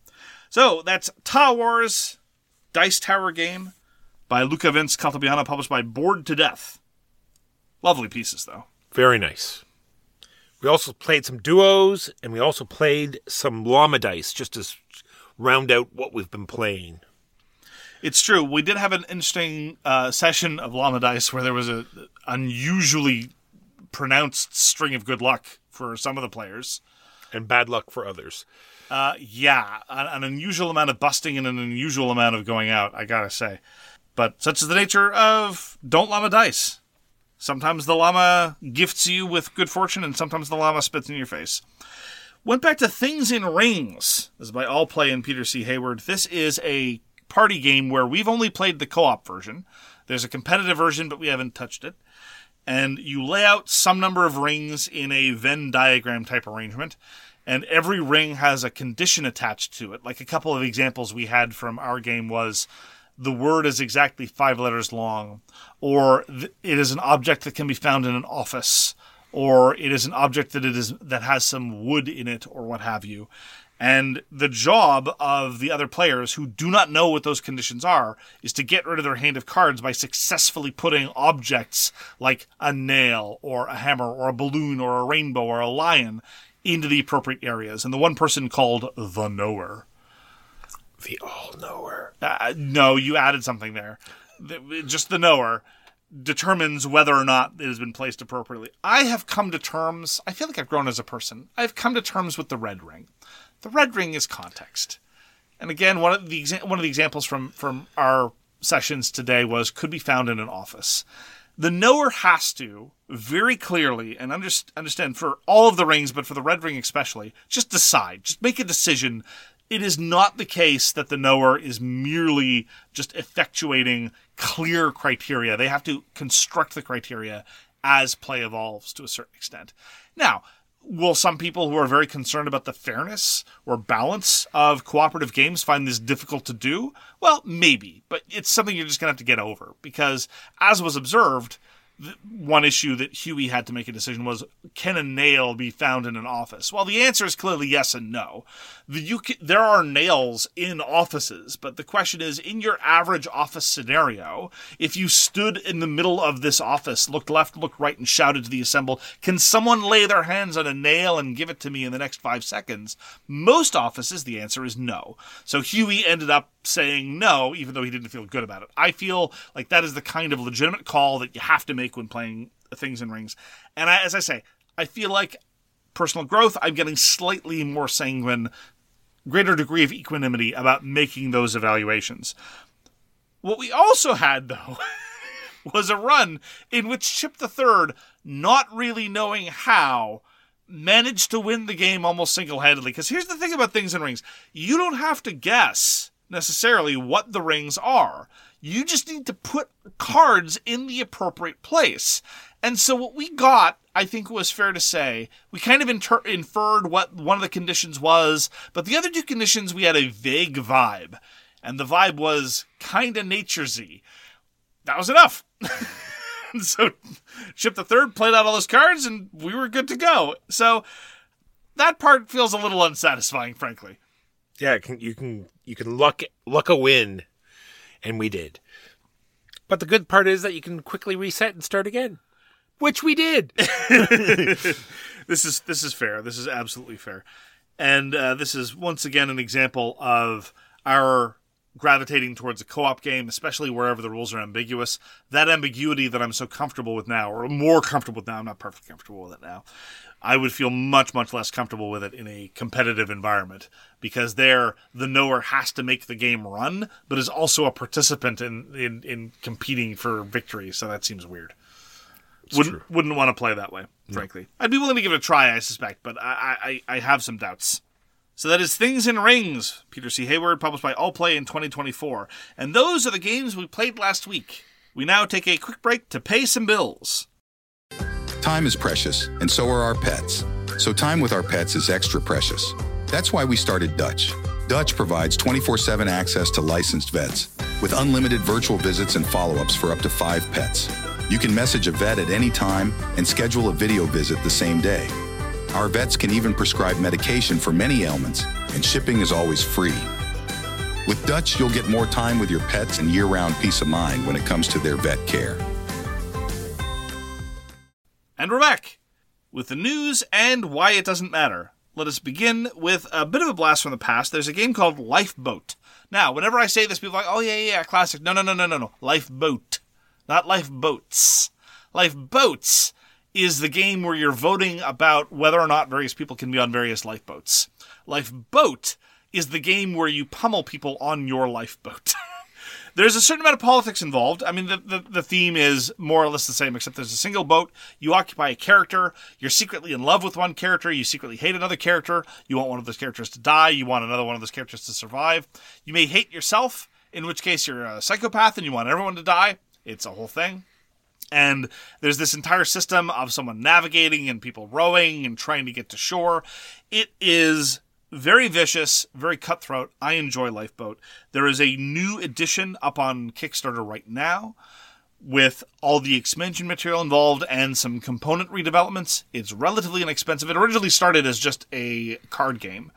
So that's Ta Wars, Dice Tower game by Luca Vince Caltabiano, published by Board to Death. Lovely pieces, though. Very nice. We also played some duos, and we also played some llama dice, just to round out what we've been playing. It's true. We did have an interesting uh, session of llama dice where there was an unusually pronounced string of good luck for some of the players. And bad luck for others. Uh, yeah, an, an unusual amount of busting and an unusual amount of going out, I gotta say. But such is the nature of Don't Llama Dice. Sometimes the llama gifts you with good fortune, and sometimes the llama spits in your face. Went back to Things in Rings. This is by All Play and Peter C. Hayward. This is a party game where we've only played the co-op version. There's a competitive version, but we haven't touched it. And you lay out some number of rings in a Venn diagram type arrangement, and every ring has a condition attached to it. Like a couple of examples we had from our game was the word is exactly five letters long, or th- it is an object that can be found in an office, or it is an object that it is that has some wood in it, or what have you. And the job of the other players who do not know what those conditions are is to get rid of their hand of cards by successfully putting objects like a nail or a hammer or a balloon or a rainbow or a lion into the appropriate areas. And the one person called the knower. The all-knower. Uh, no, you added something there. The, just the knower determines whether or not it has been placed appropriately. I have come to terms, I feel like I've grown as a person. I've come to terms with the red ring. The red ring is context. And again, one of the exa- one of the examples from, from our sessions today was could be found in an office. The knower has to very clearly, and under- understand for all of the rings, but for the red ring especially, just decide. Just make a decision. It is not the case that the knower is merely just effectuating clear criteria. They have to construct the criteria as play evolves to a certain extent. Now, will some people who are very concerned about the fairness or balance of cooperative games find this difficult to do? Well, maybe, but it's something you're just going to have to get over because, as was observed, the one issue that Huey had to make a decision was, can a nail be found in an office? Well, the answer is clearly yes and no. The, you can, there are nails in offices, but the question is, in your average office scenario, if you stood in the middle of this office, looked left, looked right, and shouted to the assembled, can someone lay their hands on a nail and give it to me in the next five seconds? Most offices, the answer is no. So Huey ended up saying no, even though he didn't feel good about it. I feel like that is the kind of legitimate call that you have to make when playing Things in Rings. And I, as I say, I feel like personal growth, I'm getting slightly more sanguine, greater degree of equanimity about making those evaluations. What we also had, though, was a run in which Chip the Third, not really knowing how, managed to win the game almost single-handedly. Because here's the thing about Things in Rings. You don't have to guess necessarily what the rings are. You just need to put cards in the appropriate place. And so what we got, I think it was fair to say, we kind of inter- inferred what one of the conditions was, but the other two conditions we had a vague vibe. And the vibe was kind of naturesy. that was enough. So shipped the third, played out all those cards, and we were good to go. So that part feels a little unsatisfying, frankly. Yeah, it can, you can you can luck luck a win, and we did. But the good part is that you can quickly reset and start again, which we did. This is this is fair. This is absolutely fair, and uh, this is once again an example of our gravitating towards a co-op game, especially wherever the rules are ambiguous. That ambiguity that I'm so comfortable with now, or more comfortable with now, I'm not perfectly comfortable with it now, I would feel much, much less comfortable with it in a competitive environment, because there, the knower has to make the game run, but is also a participant in, in, in competing for victory, so that seems weird. It's wouldn't true. wouldn't want to play that way, frankly. No. I'd be willing to give it a try, I suspect, but I, I, I have some doubts. So that is Things in Rings, Peter C. Hayward, published by Allplay in twenty twenty-four. And those are the games we played last week. We now take a quick break to pay some bills. Time is precious, and so are our pets. So time with our pets is extra precious. That's why we started Dutch. Dutch provides twenty-four seven access to licensed vets, with unlimited virtual visits and follow-ups for up to five pets. You can message a vet at any time and schedule a video visit the same day. Our vets can even prescribe medication for many ailments, and shipping is always free. With Dutch, you'll get more time with your pets and year-round peace of mind when it comes to their vet care. And we're back with the news and why it doesn't matter. Let us begin with a bit of a blast from the past. There's a game called Lifeboat. Now, whenever I say this, people are like, oh, yeah, yeah, yeah, classic. No, no, no, no, no, no. Lifeboat, not lifeboats. Lifeboats is the game where you're voting about whether or not various people can be on various lifeboats. Lifeboat is the game where you pummel people on your lifeboat. There's a certain amount of politics involved. I mean, the, the, the theme is more or less the same, except there's a single boat. You occupy a character. You're secretly in love with one character. You secretly hate another character. You want one of those characters to die. You want another one of those characters to survive. You may hate yourself, in which case you're a psychopath and you want everyone to die. It's a whole thing. And there's this entire system of someone navigating and people rowing and trying to get to shore. It is very vicious, very cutthroat. I enjoy Lifeboat. There is a new edition up on Kickstarter right now with all the expansion material involved and some component redevelopments. It's relatively inexpensive. It originally started as just a card game,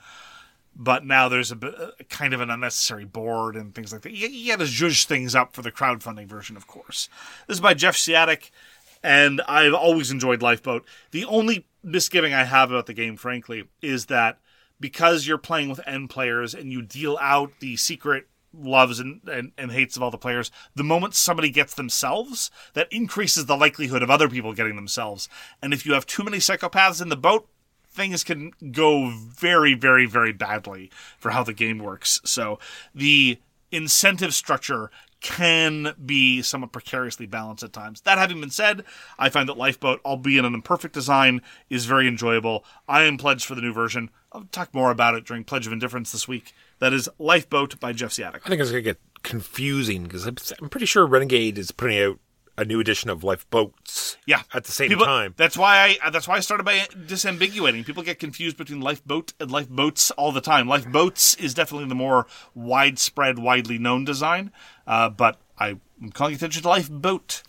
but now there's a, bit, a kind of an unnecessary board and things like that. You, you got to zhuzh things up for the crowdfunding version, of course. This is by Jeff Siatek, and I've always enjoyed Lifeboat. The only misgiving I have about the game, frankly, is that because you're playing with N players and you deal out the secret loves and, and, and hates of all the players, the moment somebody gets themselves, that increases the likelihood of other people getting themselves. And if you have too many psychopaths in the boat, things can go very, very, very badly for how the game works. So the incentive structure can be somewhat precariously balanced at times. That having been said, I find that Lifeboat, albeit an imperfect design, is very enjoyable. I am pledged for the new version. I'll talk more about it during Pledge of Indifference this week. That is Lifeboat by Jeff Siatek. I think it's going to get confusing because I'm pretty sure Renegade is putting out a new edition of Lifeboats. Yeah, at the same People, time. That's why I. That's why I started by disambiguating. People get confused between Lifeboat and Lifeboats all the time. Lifeboats is definitely the more widespread, widely known design, uh, but I'm calling attention to Lifeboat.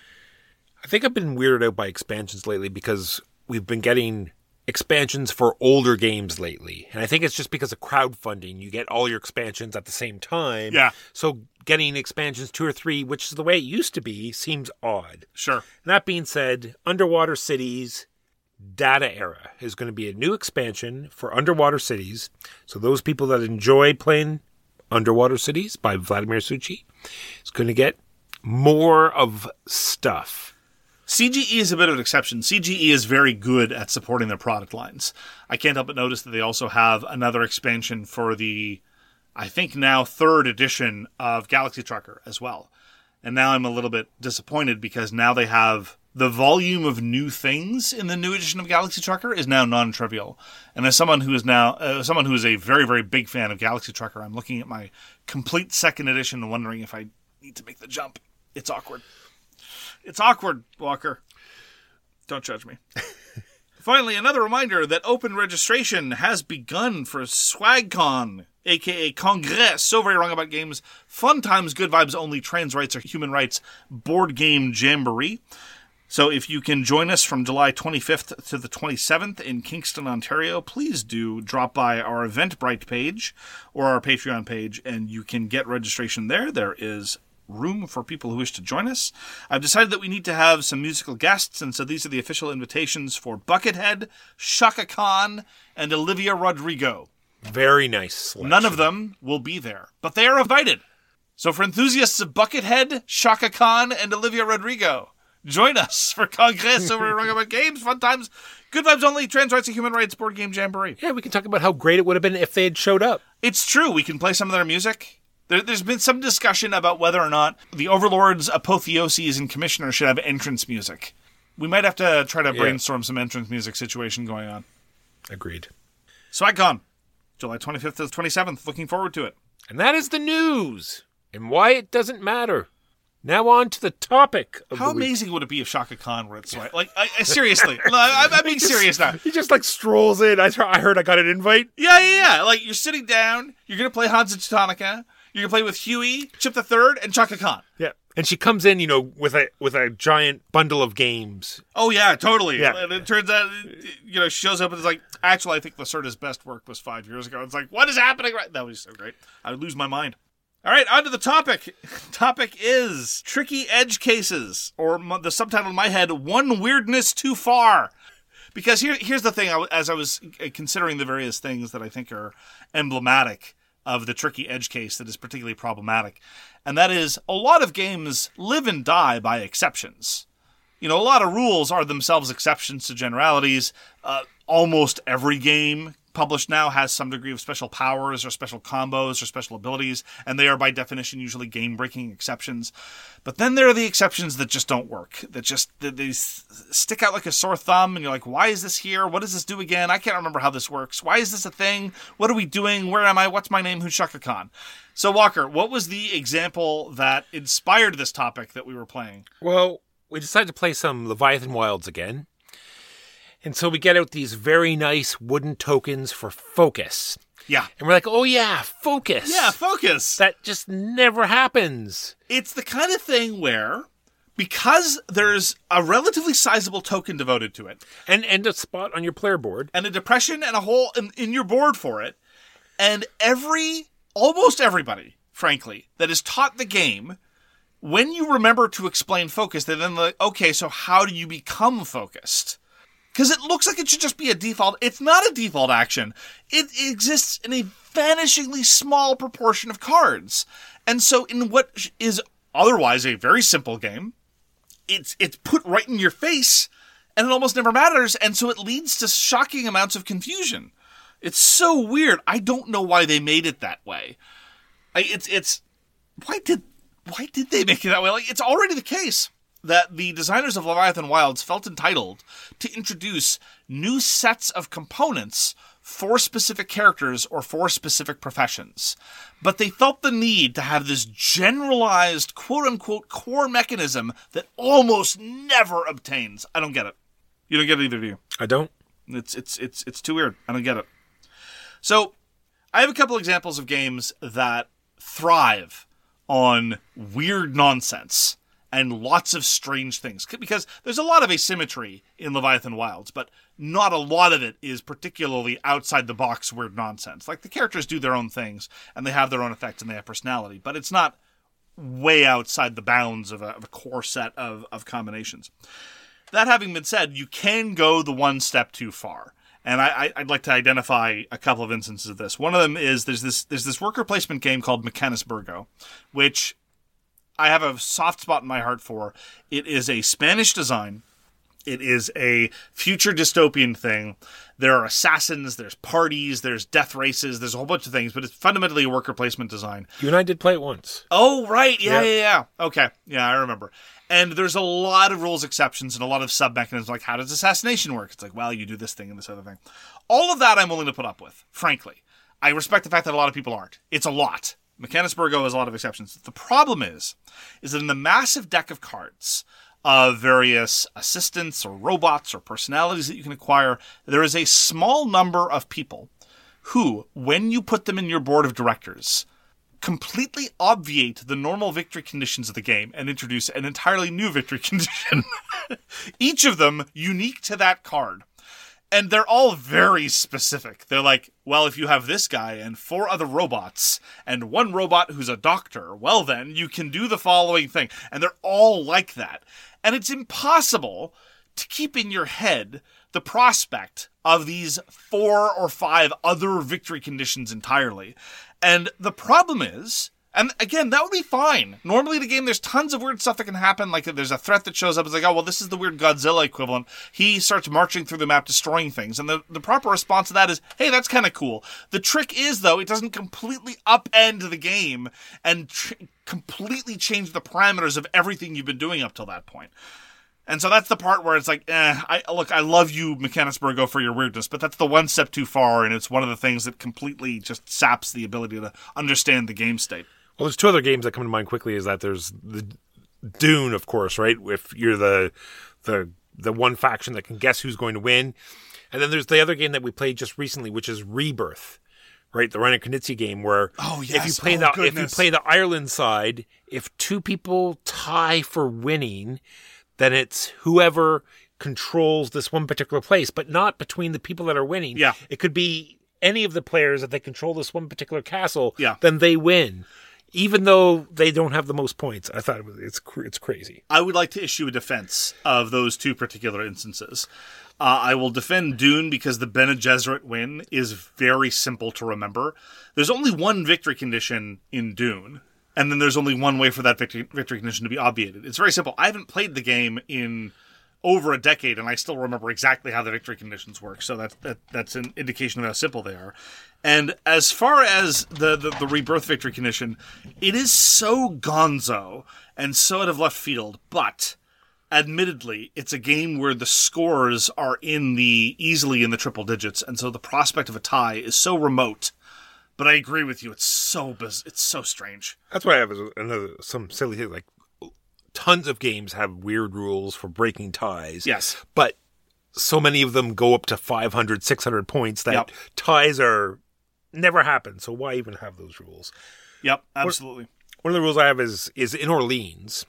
I think I've been weirded out by expansions lately because we've been getting expansions for older games lately. And I think it's just because of crowdfunding. You get all your expansions at the same time. Yeah. So getting expansions two or three, which is the way it used to be, seems odd. Sure. And that being said, Underwater Cities Data Era is going to be a new expansion for Underwater Cities. So those people that enjoy playing Underwater Cities by Vladimir Suchy is going to get more of stuff. C G E is a bit of an exception. C G E is very good at supporting their product lines. I can't help but notice that they also have another expansion for the, I think now, third edition of Galaxy Trucker as well. And now I'm a little bit disappointed because now they have the volume of new things in the new edition of Galaxy Trucker is now non-trivial. And as someone who is now, uh, someone who is a very, very big fan of Galaxy Trucker, I'm looking at my complete second edition and wondering if I need to make the jump. It's awkward. It's awkward, Walker. Don't judge me. Finally, another reminder that open registration has begun for SwagCon a k a. Congrès, So Very Wrong About Games, Fun Times, Good Vibes Only, Trans Rights or Human Rights Board Game Jamboree. So if you can join us from July twenty-fifth to the twenty-seventh in Kingston, Ontario, please do drop by our Eventbrite page or our Patreon page, and you can get registration there. There is room for people who wish to join us. I've decided that we need to have some musical guests, and so these are the official invitations for Buckethead, Chaka Khan, and Olivia Rodrigo. Very nice selection. None of them will be there, but they are invited. So for enthusiasts of Buckethead, Chaka Khan, and Olivia Rodrigo, join us for Congrès over Wrong About Games, Fun Times, Good Vibes Only, Trans Rights and Human Rights Board Game Jamboree. Yeah, we can talk about how great it would have been if they had showed up. It's true. We can play some of their music. There, there's been some discussion about whether or not the Overlords, Apotheoses, and Commissioner should have entrance music. We might have to try to Yeah. brainstorm some entrance music situation going on. Agreed. SwagCon, July twenty-fifth to the twenty-seventh. Looking forward to it. And that is the news, and why it doesn't matter. Now on to the topic of How the week. amazing would it be if Chaka Khan were at Swag? Like, I, I, seriously. No, I, I'm being serious now. He just like strolls in. I, I heard I got an invite. Yeah, yeah, yeah. Like, you're sitting down, you're going to play Hans and Teutonica, you're going to play with Huey, Chip the Third, and Chaka Khan. Yeah. And she comes in, you know, with a with a giant bundle of games. Oh, yeah, totally. Yeah. And it turns out, you know, she shows up and is like, actually, I think Lacerda's best work was five years ago. It's like, what is happening right That was so great. I would lose my mind. All right, on to the topic. Topic is Tricky Edge Cases, or m- the subtitle in my head, One Weirdness Too Far. Because here, here's the thing, I, as I was considering the various things that I think are emblematic of the Tricky Edge case that is particularly problematic, and that is a lot of games live and die by exceptions. You know, a lot of rules are themselves exceptions to generalities. Uh, almost every game published now has some degree of special powers or special combos or special abilities, and they are by definition usually game-breaking exceptions. But then there are the exceptions that just don't work, that just that they stick out like a sore thumb, and you're like, why is this here? What does this do again? I can't remember how this works. Why is this a thing? What are we doing? Where am I? What's my name? Who's Chaka Khan? So, Walker, what was the example that inspired this topic that we were playing? Well, we decided to play some Leviathan Wilds again. And so we get out these very nice wooden tokens for focus. Yeah. And we're like, oh yeah, focus. Yeah, focus. That just never happens. It's the kind of thing where, because there's a relatively sizable token devoted to it, And and a spot on your player board. and a depression and a hole in, in your board for it, and every, almost everybody, frankly, that is taught the game, when you remember to explain focus, they're then like, okay, so how do you become focused? Because it looks like it should just be a default. It's not a default action. It exists in a vanishingly small proportion of cards. And so in what is otherwise a very simple game, it's it's put right in your face, and it almost never matters, and so it leads to shocking amounts of confusion. It's so weird. I don't know why they made it that way. I, it's it's why did why did they make it that way? Like, it's already the case that the designers of Leviathan Wilds felt entitled to introduce new sets of components for specific characters or for specific professions. But they felt the need to have this generalized, quote-unquote, core mechanism that almost never obtains. I don't get it. You don't get it either, do you? I don't. It's it's it's it's too weird. I don't get it. So, I have a couple examples of games that thrive on weird nonsense and lots of strange things. Because there's a lot of asymmetry in Leviathan Wilds, but not a lot of it is particularly outside-the-box weird nonsense. Like, the characters do their own things, and they have their own effects, and they have personality, but it's not way outside the bounds of a, of a core set of, of combinations. That having been said, you can go the one step too far. And I, I'd like to identify a couple of instances of this. One of them is there's this there's this worker placement game called Mechanisburgo, which I have a soft spot in my heart for. It is a Spanish design. It is a future dystopian thing. There are assassins, there's parties, there's death races, there's a whole bunch of things, but it's fundamentally a worker placement design. You and I did play it once. Oh, right. Yeah, Yeah. yeah, yeah. Okay. Yeah, I remember. And there's a lot of rules exceptions and a lot of sub-mechanisms, like how does assassination work? It's like, well, you do this thing and this other thing. All of that I'm willing to put up with, frankly. I respect the fact that a lot of people aren't. It's a lot. Mechanisburgo has a lot of exceptions. The problem is, is that in the massive deck of cards of various assistants or robots or personalities that you can acquire, there is a small number of people who, when you put them in your board of directors, completely obviate the normal victory conditions of the game and introduce an entirely new victory condition. Each of them unique to that card. And they're all very specific. They're like, well, if you have this guy and four other robots and one robot who's a doctor, well then, you can do the following thing. And they're all like that. And it's impossible to keep in your head the prospect of these four or five other victory conditions entirely. And the problem is, and again, that would be fine. Normally in a game, there's tons of weird stuff that can happen. Like there's a threat that shows up. It's like, oh, well, this is the weird Godzilla equivalent. He starts marching through the map, destroying things. And the, the proper response to that is, hey, that's kind of cool. The trick is, though, it doesn't completely upend the game and tr- completely change the parameters of everything you've been doing up till that point. And so that's the part where it's like, eh, I, look, I love you, Mechanisburgo, for your weirdness, but that's the one step too far, and it's one of the things that completely just saps the ability to understand the game state. Well, there's two other games that come to mind quickly. Is that there's the Dune, of course, right? If you're the the the one faction that can guess who's going to win, and then there's the other game that we played just recently, which is Rebirth, right? The Reiner Knizia game, where oh, yes. if you play oh, the goodness. if you play the Ireland side, if two people tie for winning, then it's whoever controls this one particular place, but not between the people that are winning. Yeah, it could be any of the players that they control this one particular castle. Yeah, then they win. Even though they don't have the most points. I thought it was, it's it's crazy. I would like to issue a defense of those two particular instances. Uh, I will defend Dune because the Bene Gesserit win is very simple to remember. There's only one victory condition in Dune, and then there's only one way for that victory, victory condition to be obviated. It's very simple. I haven't played the game in over a decade, and I still remember exactly how the victory conditions work, so that, that that's an indication of how simple they are. And as far as the, the, the Rebirth victory condition, it is so gonzo and so out of left field, but admittedly, it's a game where the scores are in the easily in the triple digits, and so the prospect of a tie is so remote. But I agree with you; it's so biz- it's so strange. That's why I have another some silly thing. Like tons of games have weird rules for breaking ties. Yes, but so many of them go up to five hundred, six hundred points that yep. ties are never happen. So why even have those rules? Yep, absolutely. One of the rules I have is is in Orleans.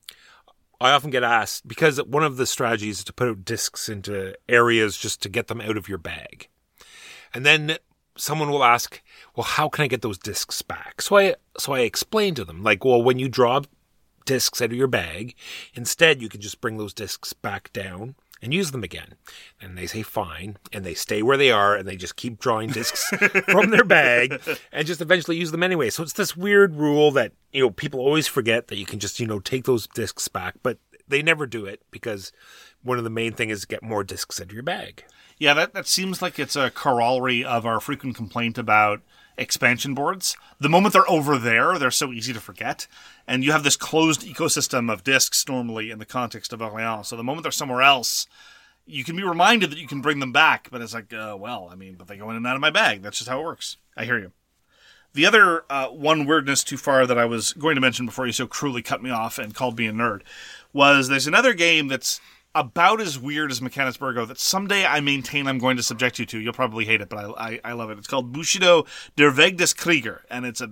I often get asked, because one of the strategies is to put out discs into areas just to get them out of your bag. And then someone will ask, well, how can I get those discs back? So I so I explain to them, like, well, when you draw discs out of your bag, instead you can just bring those discs back down and use them again. And they say fine, and they stay where they are, and they just keep drawing discs from their bag and just eventually use them anyway. So it's this weird rule that, you know, people always forget that you can just, you know, take those discs back, but they never do it because one of the main things is to get more discs into your bag. Yeah, that, that seems like it's a corollary of our frequent complaint about expansion boards. The moment they're over there, they're so easy to forget. And you have this closed ecosystem of discs normally in the context of Orléans. So the moment they're somewhere else, you can be reminded that you can bring them back. But it's like, uh, well, I mean, but they go in and out of my bag. That's just how it works. I hear you. The other uh, one weirdness too far that I was going to mention before you so cruelly cut me off and called me a nerd was there's another game that's about as weird as Mechanisburgo that someday I maintain I'm going to subject you to. You'll probably hate it, but I I, I love it. It's called Bushido der Weg des Krieger, and it's a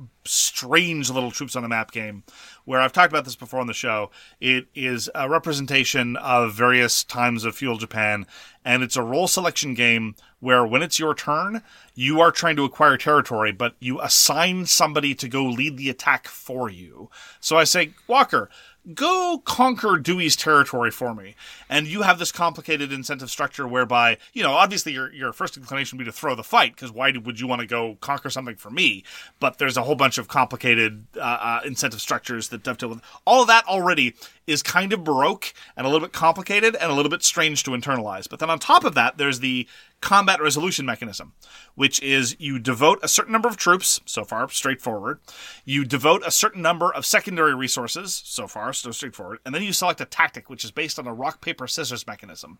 strange little troops on a map game where I've talked about this before on the show. It is a representation of various times of feudal Japan, and it's a role selection game where when it's your turn, you are trying to acquire territory, but you assign somebody to go lead the attack for you. So I say, Walker, go conquer Dewey's territory for me. And you have this complicated incentive structure whereby, you know, obviously your your first inclination would be to throw the fight, because why would you want to go conquer something for me? But there's a whole bunch of complicated uh, uh, incentive structures that dovetail with all of that already is kind of baroque and a little bit complicated and a little bit strange to internalize. But then on top of that, there's the combat resolution mechanism, which is you devote a certain number of troops, so far straightforward. You devote a certain number of secondary resources, so far so straightforward. And then you select a tactic, which is based on a rock, paper, scissors mechanism.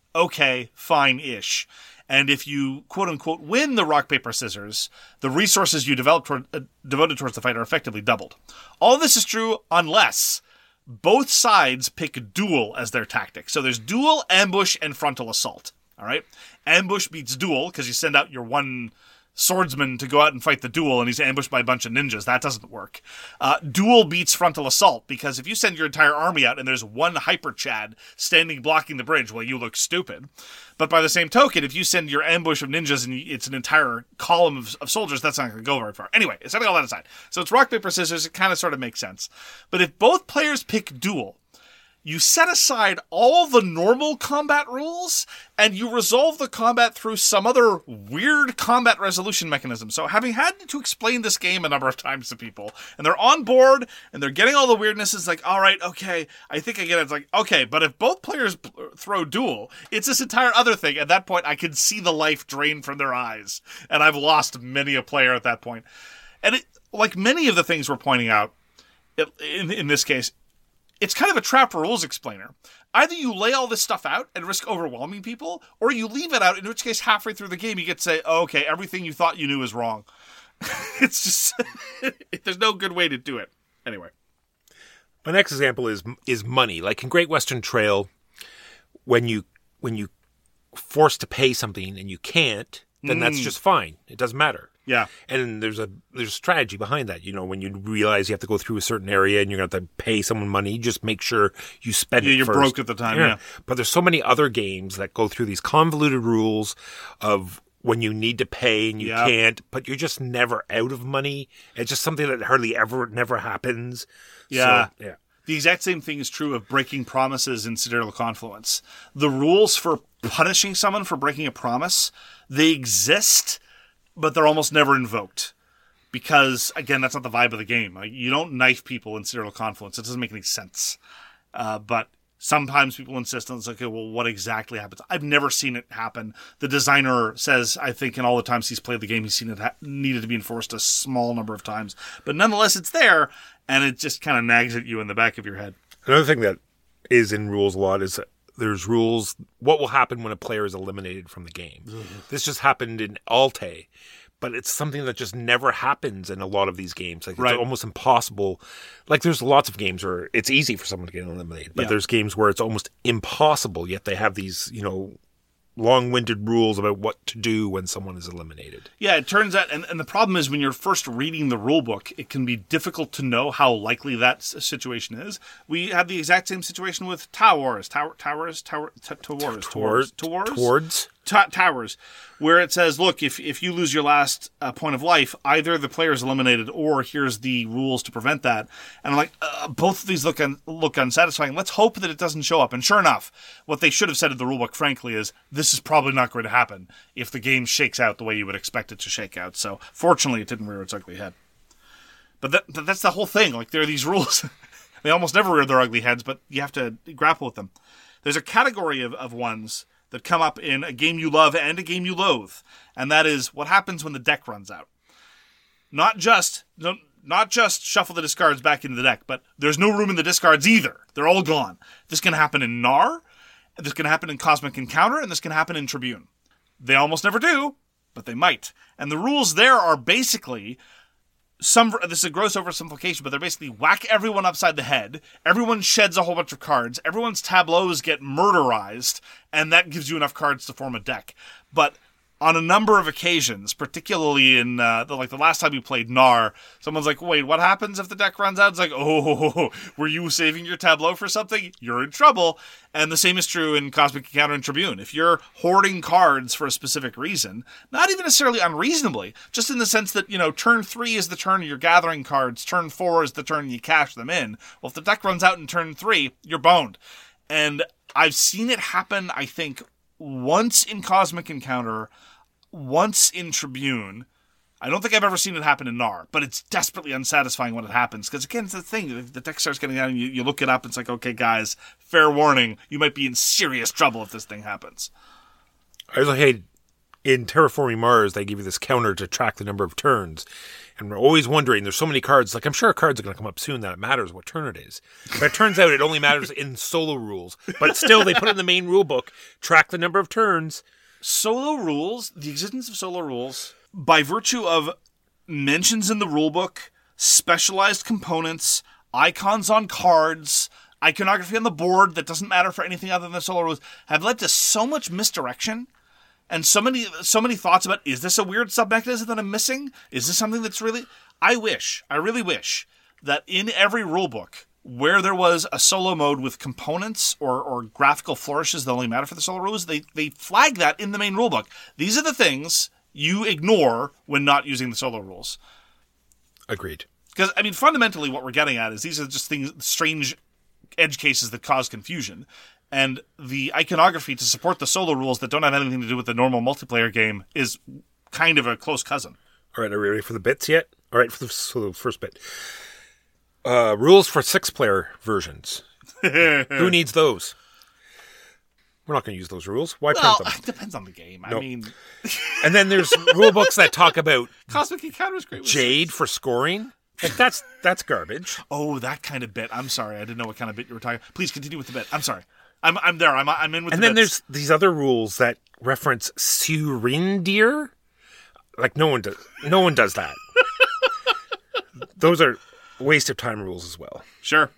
Okay, fine-ish. And if you, quote-unquote, win the rock, paper, scissors, the resources you develop toward, uh, devoted towards the fight are effectively doubled. All of this is true unless both sides pick duel as their tactic. So there's duel, ambush, and frontal assault. All right? Ambush beats duel because you send out your one swordsman to go out and fight the duel, and he's ambushed by a bunch of ninjas. That doesn't work. Uh, duel beats frontal assault, because if you send your entire army out and there's one hyper Chad standing blocking the bridge, well, you look stupid. But by the same token, if you send your ambush of ninjas and it's an entire column of, of soldiers, that's not going to go very far. Anyway, setting all that aside. So it's rock, paper, scissors. It kind of sort of makes sense. But if both players pick duel, you set aside all the normal combat rules, and you resolve the combat through some other weird combat resolution mechanism. So having had to explain this game a number of times to people, and they're on board, and they're getting all the weirdness, it's like, all right, okay, I think I get it. It's like, okay, but if both players throw duel, it's this entire other thing. At that point, I can see the life drain from their eyes, and I've lost many a player at that point. And it, like many of the things we're pointing out, it, in, in this case, it's kind of a trap rules explainer. Either you lay all this stuff out and risk overwhelming people, or you leave it out, in which case halfway through the game you get to say, oh, okay, everything you thought you knew is wrong. It's just, there's no good way to do it. Anyway. My next example is is money. Like in Great Western Trail, when you when you forced to pay something and you can't, then mm. that's just fine. It doesn't matter. Yeah. And there's a there's a strategy behind that. You know, when you realize you have to go through a certain area and you're going to have to pay someone money, just make sure you spend yeah, it you're first. broke at the time, yeah. yeah. But there's so many other games that go through these convoluted rules of when you need to pay and you yep. can't, but you're just never out of money. It's just something that hardly ever, never happens. Yeah. So, yeah. The exact same thing is true of breaking promises in Sidereal Confluence. The rules for punishing someone for breaking a promise, they exist, but they're almost never invoked. Because, again, that's not the vibe of the game. Like, you don't knife people in Sidereal Confluence. It doesn't make any sense. Uh, but sometimes people insist on, it's like, okay, well, what exactly happens? I've never seen it happen. The designer says, I think in all the times he's played the game, he's seen it ha- needed to be enforced a small number of times. But nonetheless, it's there, and it just kind of nags at you in the back of your head. Another thing that is in rules a lot is that there's rules. What will happen when a player is eliminated from the game? Mm-hmm. This just happened in Alte, but it's something that just never happens in a lot of these games. Like it's right. almost impossible. Like there's lots of games where it's easy for someone to get eliminated, but yeah. there's games where it's almost impossible. Yet they have these, you know, long-winded rules about what to do when someone is eliminated. Yeah, it turns out, and, and the problem is when you're first reading the rule book, it can be difficult to know how likely that situation is. We had the exact same situation with Towers, Tower, Towers, Tower, t- Towers, Towers, Towers, Towards, T- Towers, where it says, look, if if you lose your last uh, point of life, either the player is eliminated or here's the rules to prevent that. And I'm like, uh, both of these look un- look unsatisfying. Let's hope that it doesn't show up. And sure enough, what they should have said in the rulebook, frankly, is this is probably not going to happen if the game shakes out the way you would expect it to shake out. So fortunately, it didn't rear its ugly head. But that, that's the whole thing. Like, there are these rules. They almost never rear their ugly heads, but you have to grapple with them. There's a category of, of ones that come up in a game you love and a game you loathe. And that is what happens when the deck runs out. Not just not just shuffle the discards back into the deck, but there's no room in the discards either. They're all gone. This can happen in Gnar, this can happen in Cosmic Encounter, and this can happen in Tribune. They almost never do, but they might. And the rules there are basically... Some this is a gross oversimplification, but they're basically whack everyone upside the head. Everyone sheds a whole bunch of cards. Everyone's tableaus get murderized, and that gives you enough cards to form a deck. But on a number of occasions, particularly in uh, the, like the last time you played Gnar, someone's like, "Wait, what happens if the deck runs out?" It's like, "Oh, were you saving your tableau for something? You're in trouble." And the same is true in Cosmic Encounter and Tribune. If you're hoarding cards for a specific reason, not even necessarily unreasonably, just in the sense that, you know, turn three is the turn you're gathering cards, turn four is the turn you cash them in. Well, if the deck runs out in turn three, you're boned. And I've seen it happen, I think, once in Cosmic Encounter, once in Tribune. I don't think I've ever seen it happen in Gnar, but it's desperately unsatisfying when it happens. Because, again, it's the thing. The deck starts getting out and you, you look it up. It's like, okay, guys, fair warning. You might be in serious trouble if this thing happens. I also hate, in Terraforming Mars, they give you this counter to track the number of turns. And we're always wondering, there's so many cards. Like, I'm sure cards are going to come up soon that it matters what turn it is. But it turns out it only matters in solo rules. But still, they put it in the main rule book, track the number of turns. Solo rules, the existence of solo rules... by virtue of mentions in the rulebook, specialized components, icons on cards, iconography on the board that doesn't matter for anything other than solo rules, have led to so much misdirection And so many, so many thoughts about, is this a weird sub-mechanism that I'm missing? Is this something that's really... I wish, I really wish, that in every rulebook, where there was a solo mode with components or, or graphical flourishes that only matter for the solo rules, they, they flag that in the main rulebook. These are the things you ignore when not using the solo rules. Agreed. Because, I mean, fundamentally what we're getting at is these are just things, strange edge cases that cause confusion. And the iconography to support the solo rules that don't have anything to do with the normal multiplayer game is kind of a close cousin. All right, are we ready for the bits yet? All right, for the, for the first bit. Uh, rules for six-player versions. Who needs those? We're not going to use those rules. Why well, print them? It depends on the game. No. I mean... And then there's rule books that talk about Cosmic Encounter is great. Jade for scoring. Like that's that's garbage. Oh, that kind of bit. I'm sorry. I didn't know what kind of bit you were talking. Please continue with the bit. I'm sorry. I'm I'm there. I'm I'm in with and the then bits. there's these other rules that reference Surindir. Like no one does no one does that. Those are waste of time rules as well. Sure.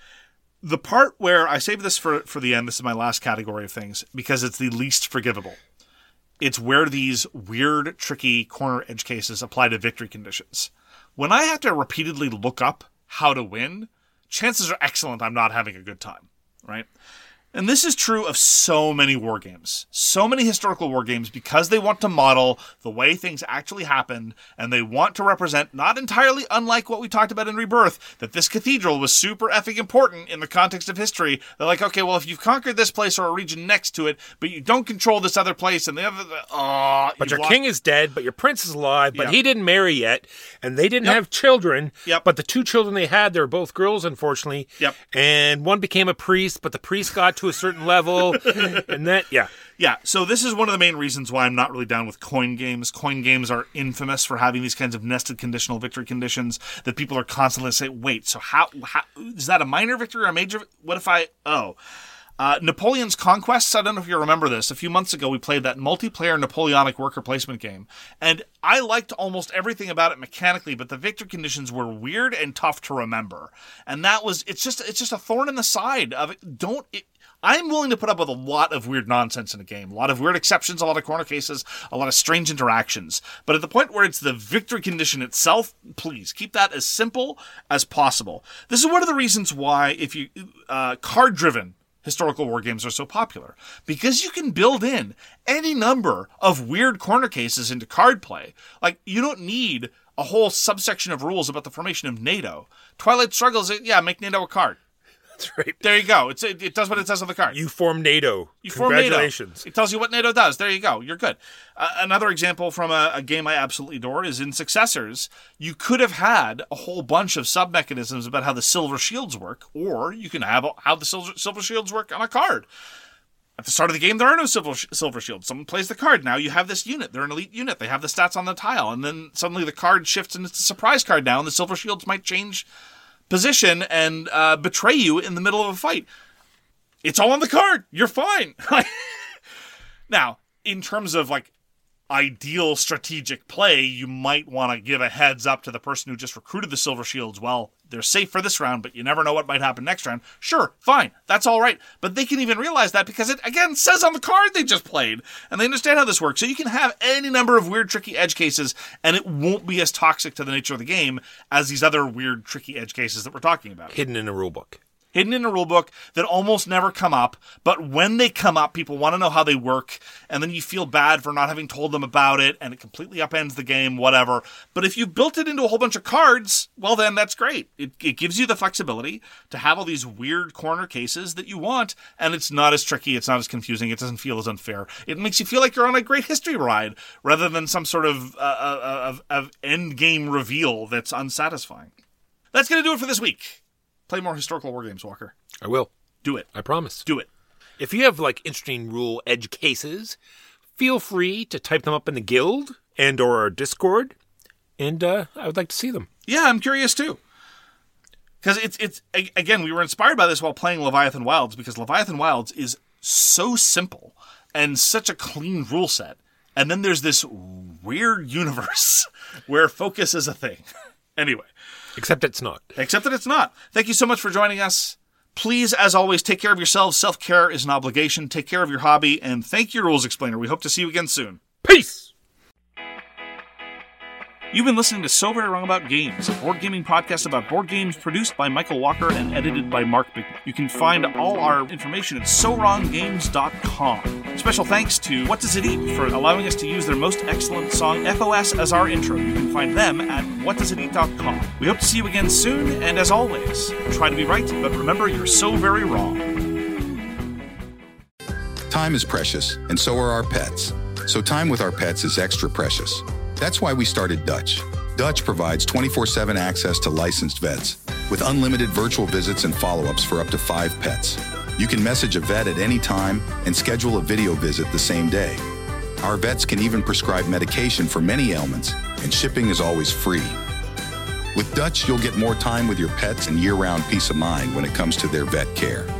The part where I save this for, for the end, this is my last category of things, because it's the least forgivable. It's where these weird, tricky corner edge cases apply to victory conditions. When I have to repeatedly look up how to win, chances are excellent I'm not having a good time, right? And this is true of so many war games. So many historical war games, because they want to model the way things actually happened, and they want to represent, not entirely unlike what we talked about in Rebirth, that this cathedral was super effing important in the context of history. They're like, okay, well, if you've conquered this place or a region next to it, but you don't control this other place, and the other... Oh, but your lost- king is dead, but your prince is alive, but Yep. he didn't marry yet, and they didn't Yep. have children, Yep. but the two children they had, they were both girls, unfortunately, Yep. and one became a priest, but the priest got to a certain level, and that, yeah. Yeah, so this is one of the main reasons why I'm not really down with coin games. Coin games are infamous for having these kinds of nested conditional victory conditions that people are constantly saying, wait, so how, how is that a minor victory or a major? What if I, oh. Uh, Napoleon's Conquests, I don't know if you remember this. A few months ago, we played that multiplayer Napoleonic worker placement game. And I liked almost everything about it mechanically, but the victory conditions were weird and tough to remember. And that was, it's just, it's just a thorn in the side of it. Don't, it, I'm willing to put up with a lot of weird nonsense in a game. A lot of weird exceptions, a lot of corner cases, a lot of strange interactions. But at the point where it's the victory condition itself, please keep that as simple as possible. This is one of the reasons why if you uh, card-driven historical war games are so popular. Because you can build in any number of weird corner cases into card play. Like, you don't need a whole subsection of rules about the formation of NATO. Twilight Struggles, yeah, make NATO a card. That's right. There you go. It's, it, it does what it says on the card. You form NATO. You form NATO. Congratulations. It tells you what NATO does. There you go. You're good. Uh, another example from a, a game I absolutely adore is in Successors. You could have had a whole bunch of sub-mechanisms about how the silver shields work, or you can have how the silver, silver shields work on a card. At the start of the game, there are no silver, silver shields. Someone plays the card. Now you have this unit. They're an elite unit. They have the stats on the tile. And then suddenly the card shifts and it's a surprise card now, and the silver shields might change position and uh, betray you in the middle of a fight. It's all on the card. You're fine. Now, in terms of like ideal strategic play, you might want to give a heads up to the person who just recruited the silver shields. Well, they're safe for this round, but you never know what might happen next round. Sure, fine. That's all right. But they can even realize that because it, again, says on the card they just played. And they understand how this works. So you can have any number of weird, tricky edge cases, and it won't be as toxic to the nature of the game as these other weird, tricky edge cases that we're talking about. Hidden in a rulebook. Hidden in a rulebook that almost never come up, but when they come up, people want to know how they work, and then you feel bad for not having told them about it, and it completely upends the game, whatever. But if you built it into a whole bunch of cards, well then that's great. It, it gives you the flexibility to have all these weird corner cases that you want, and it's not as tricky, it's not as confusing, it doesn't feel as unfair. It makes you feel like you're on a great history ride, rather than some sort of, uh, of, of end game reveal that's unsatisfying. That's going to do it for this week. Play more historical war games, Walker. I will. Do it. I promise. Do it. If you have like interesting rule edge cases, feel free to type them up in the guild and or our Discord, and uh, I would like to see them. Yeah, I'm curious too. Because it's it's again, we were inspired by this while playing Leviathan Wilds, because Leviathan Wilds is so simple and such a clean rule set, and then there's this weird universe where focus is a thing. Anyway. Except it's not. Except that it's not. Thank you so much for joining us. Please, as always, take care of yourselves. Self-care is an obligation. Take care of your hobby, and thank you, Rules Explainer. We hope to see you again soon. Peace! You've been listening to So Very Wrong About Games, a board gaming podcast about board games produced by Michael Walker and edited by Mark Bigney. You can find all our information at so wrong games dot com. Special thanks to What Does It Eat for allowing us to use their most excellent song, F O S, as our intro. You can find them at what does it eat dot com. We hope to see you again soon, and as always, try to be right, but remember you're so very wrong. Time is precious, and so are our pets. So time with our pets is extra precious. That's why we started Dutch. Dutch provides twenty-four seven access to licensed vets, with unlimited virtual visits and follow-ups for up to five pets. You can message a vet at any time and schedule a video visit the same day. Our vets can even prescribe medication for many ailments, and shipping is always free. With Dutch, you'll get more time with your pets and year-round peace of mind when it comes to their vet care.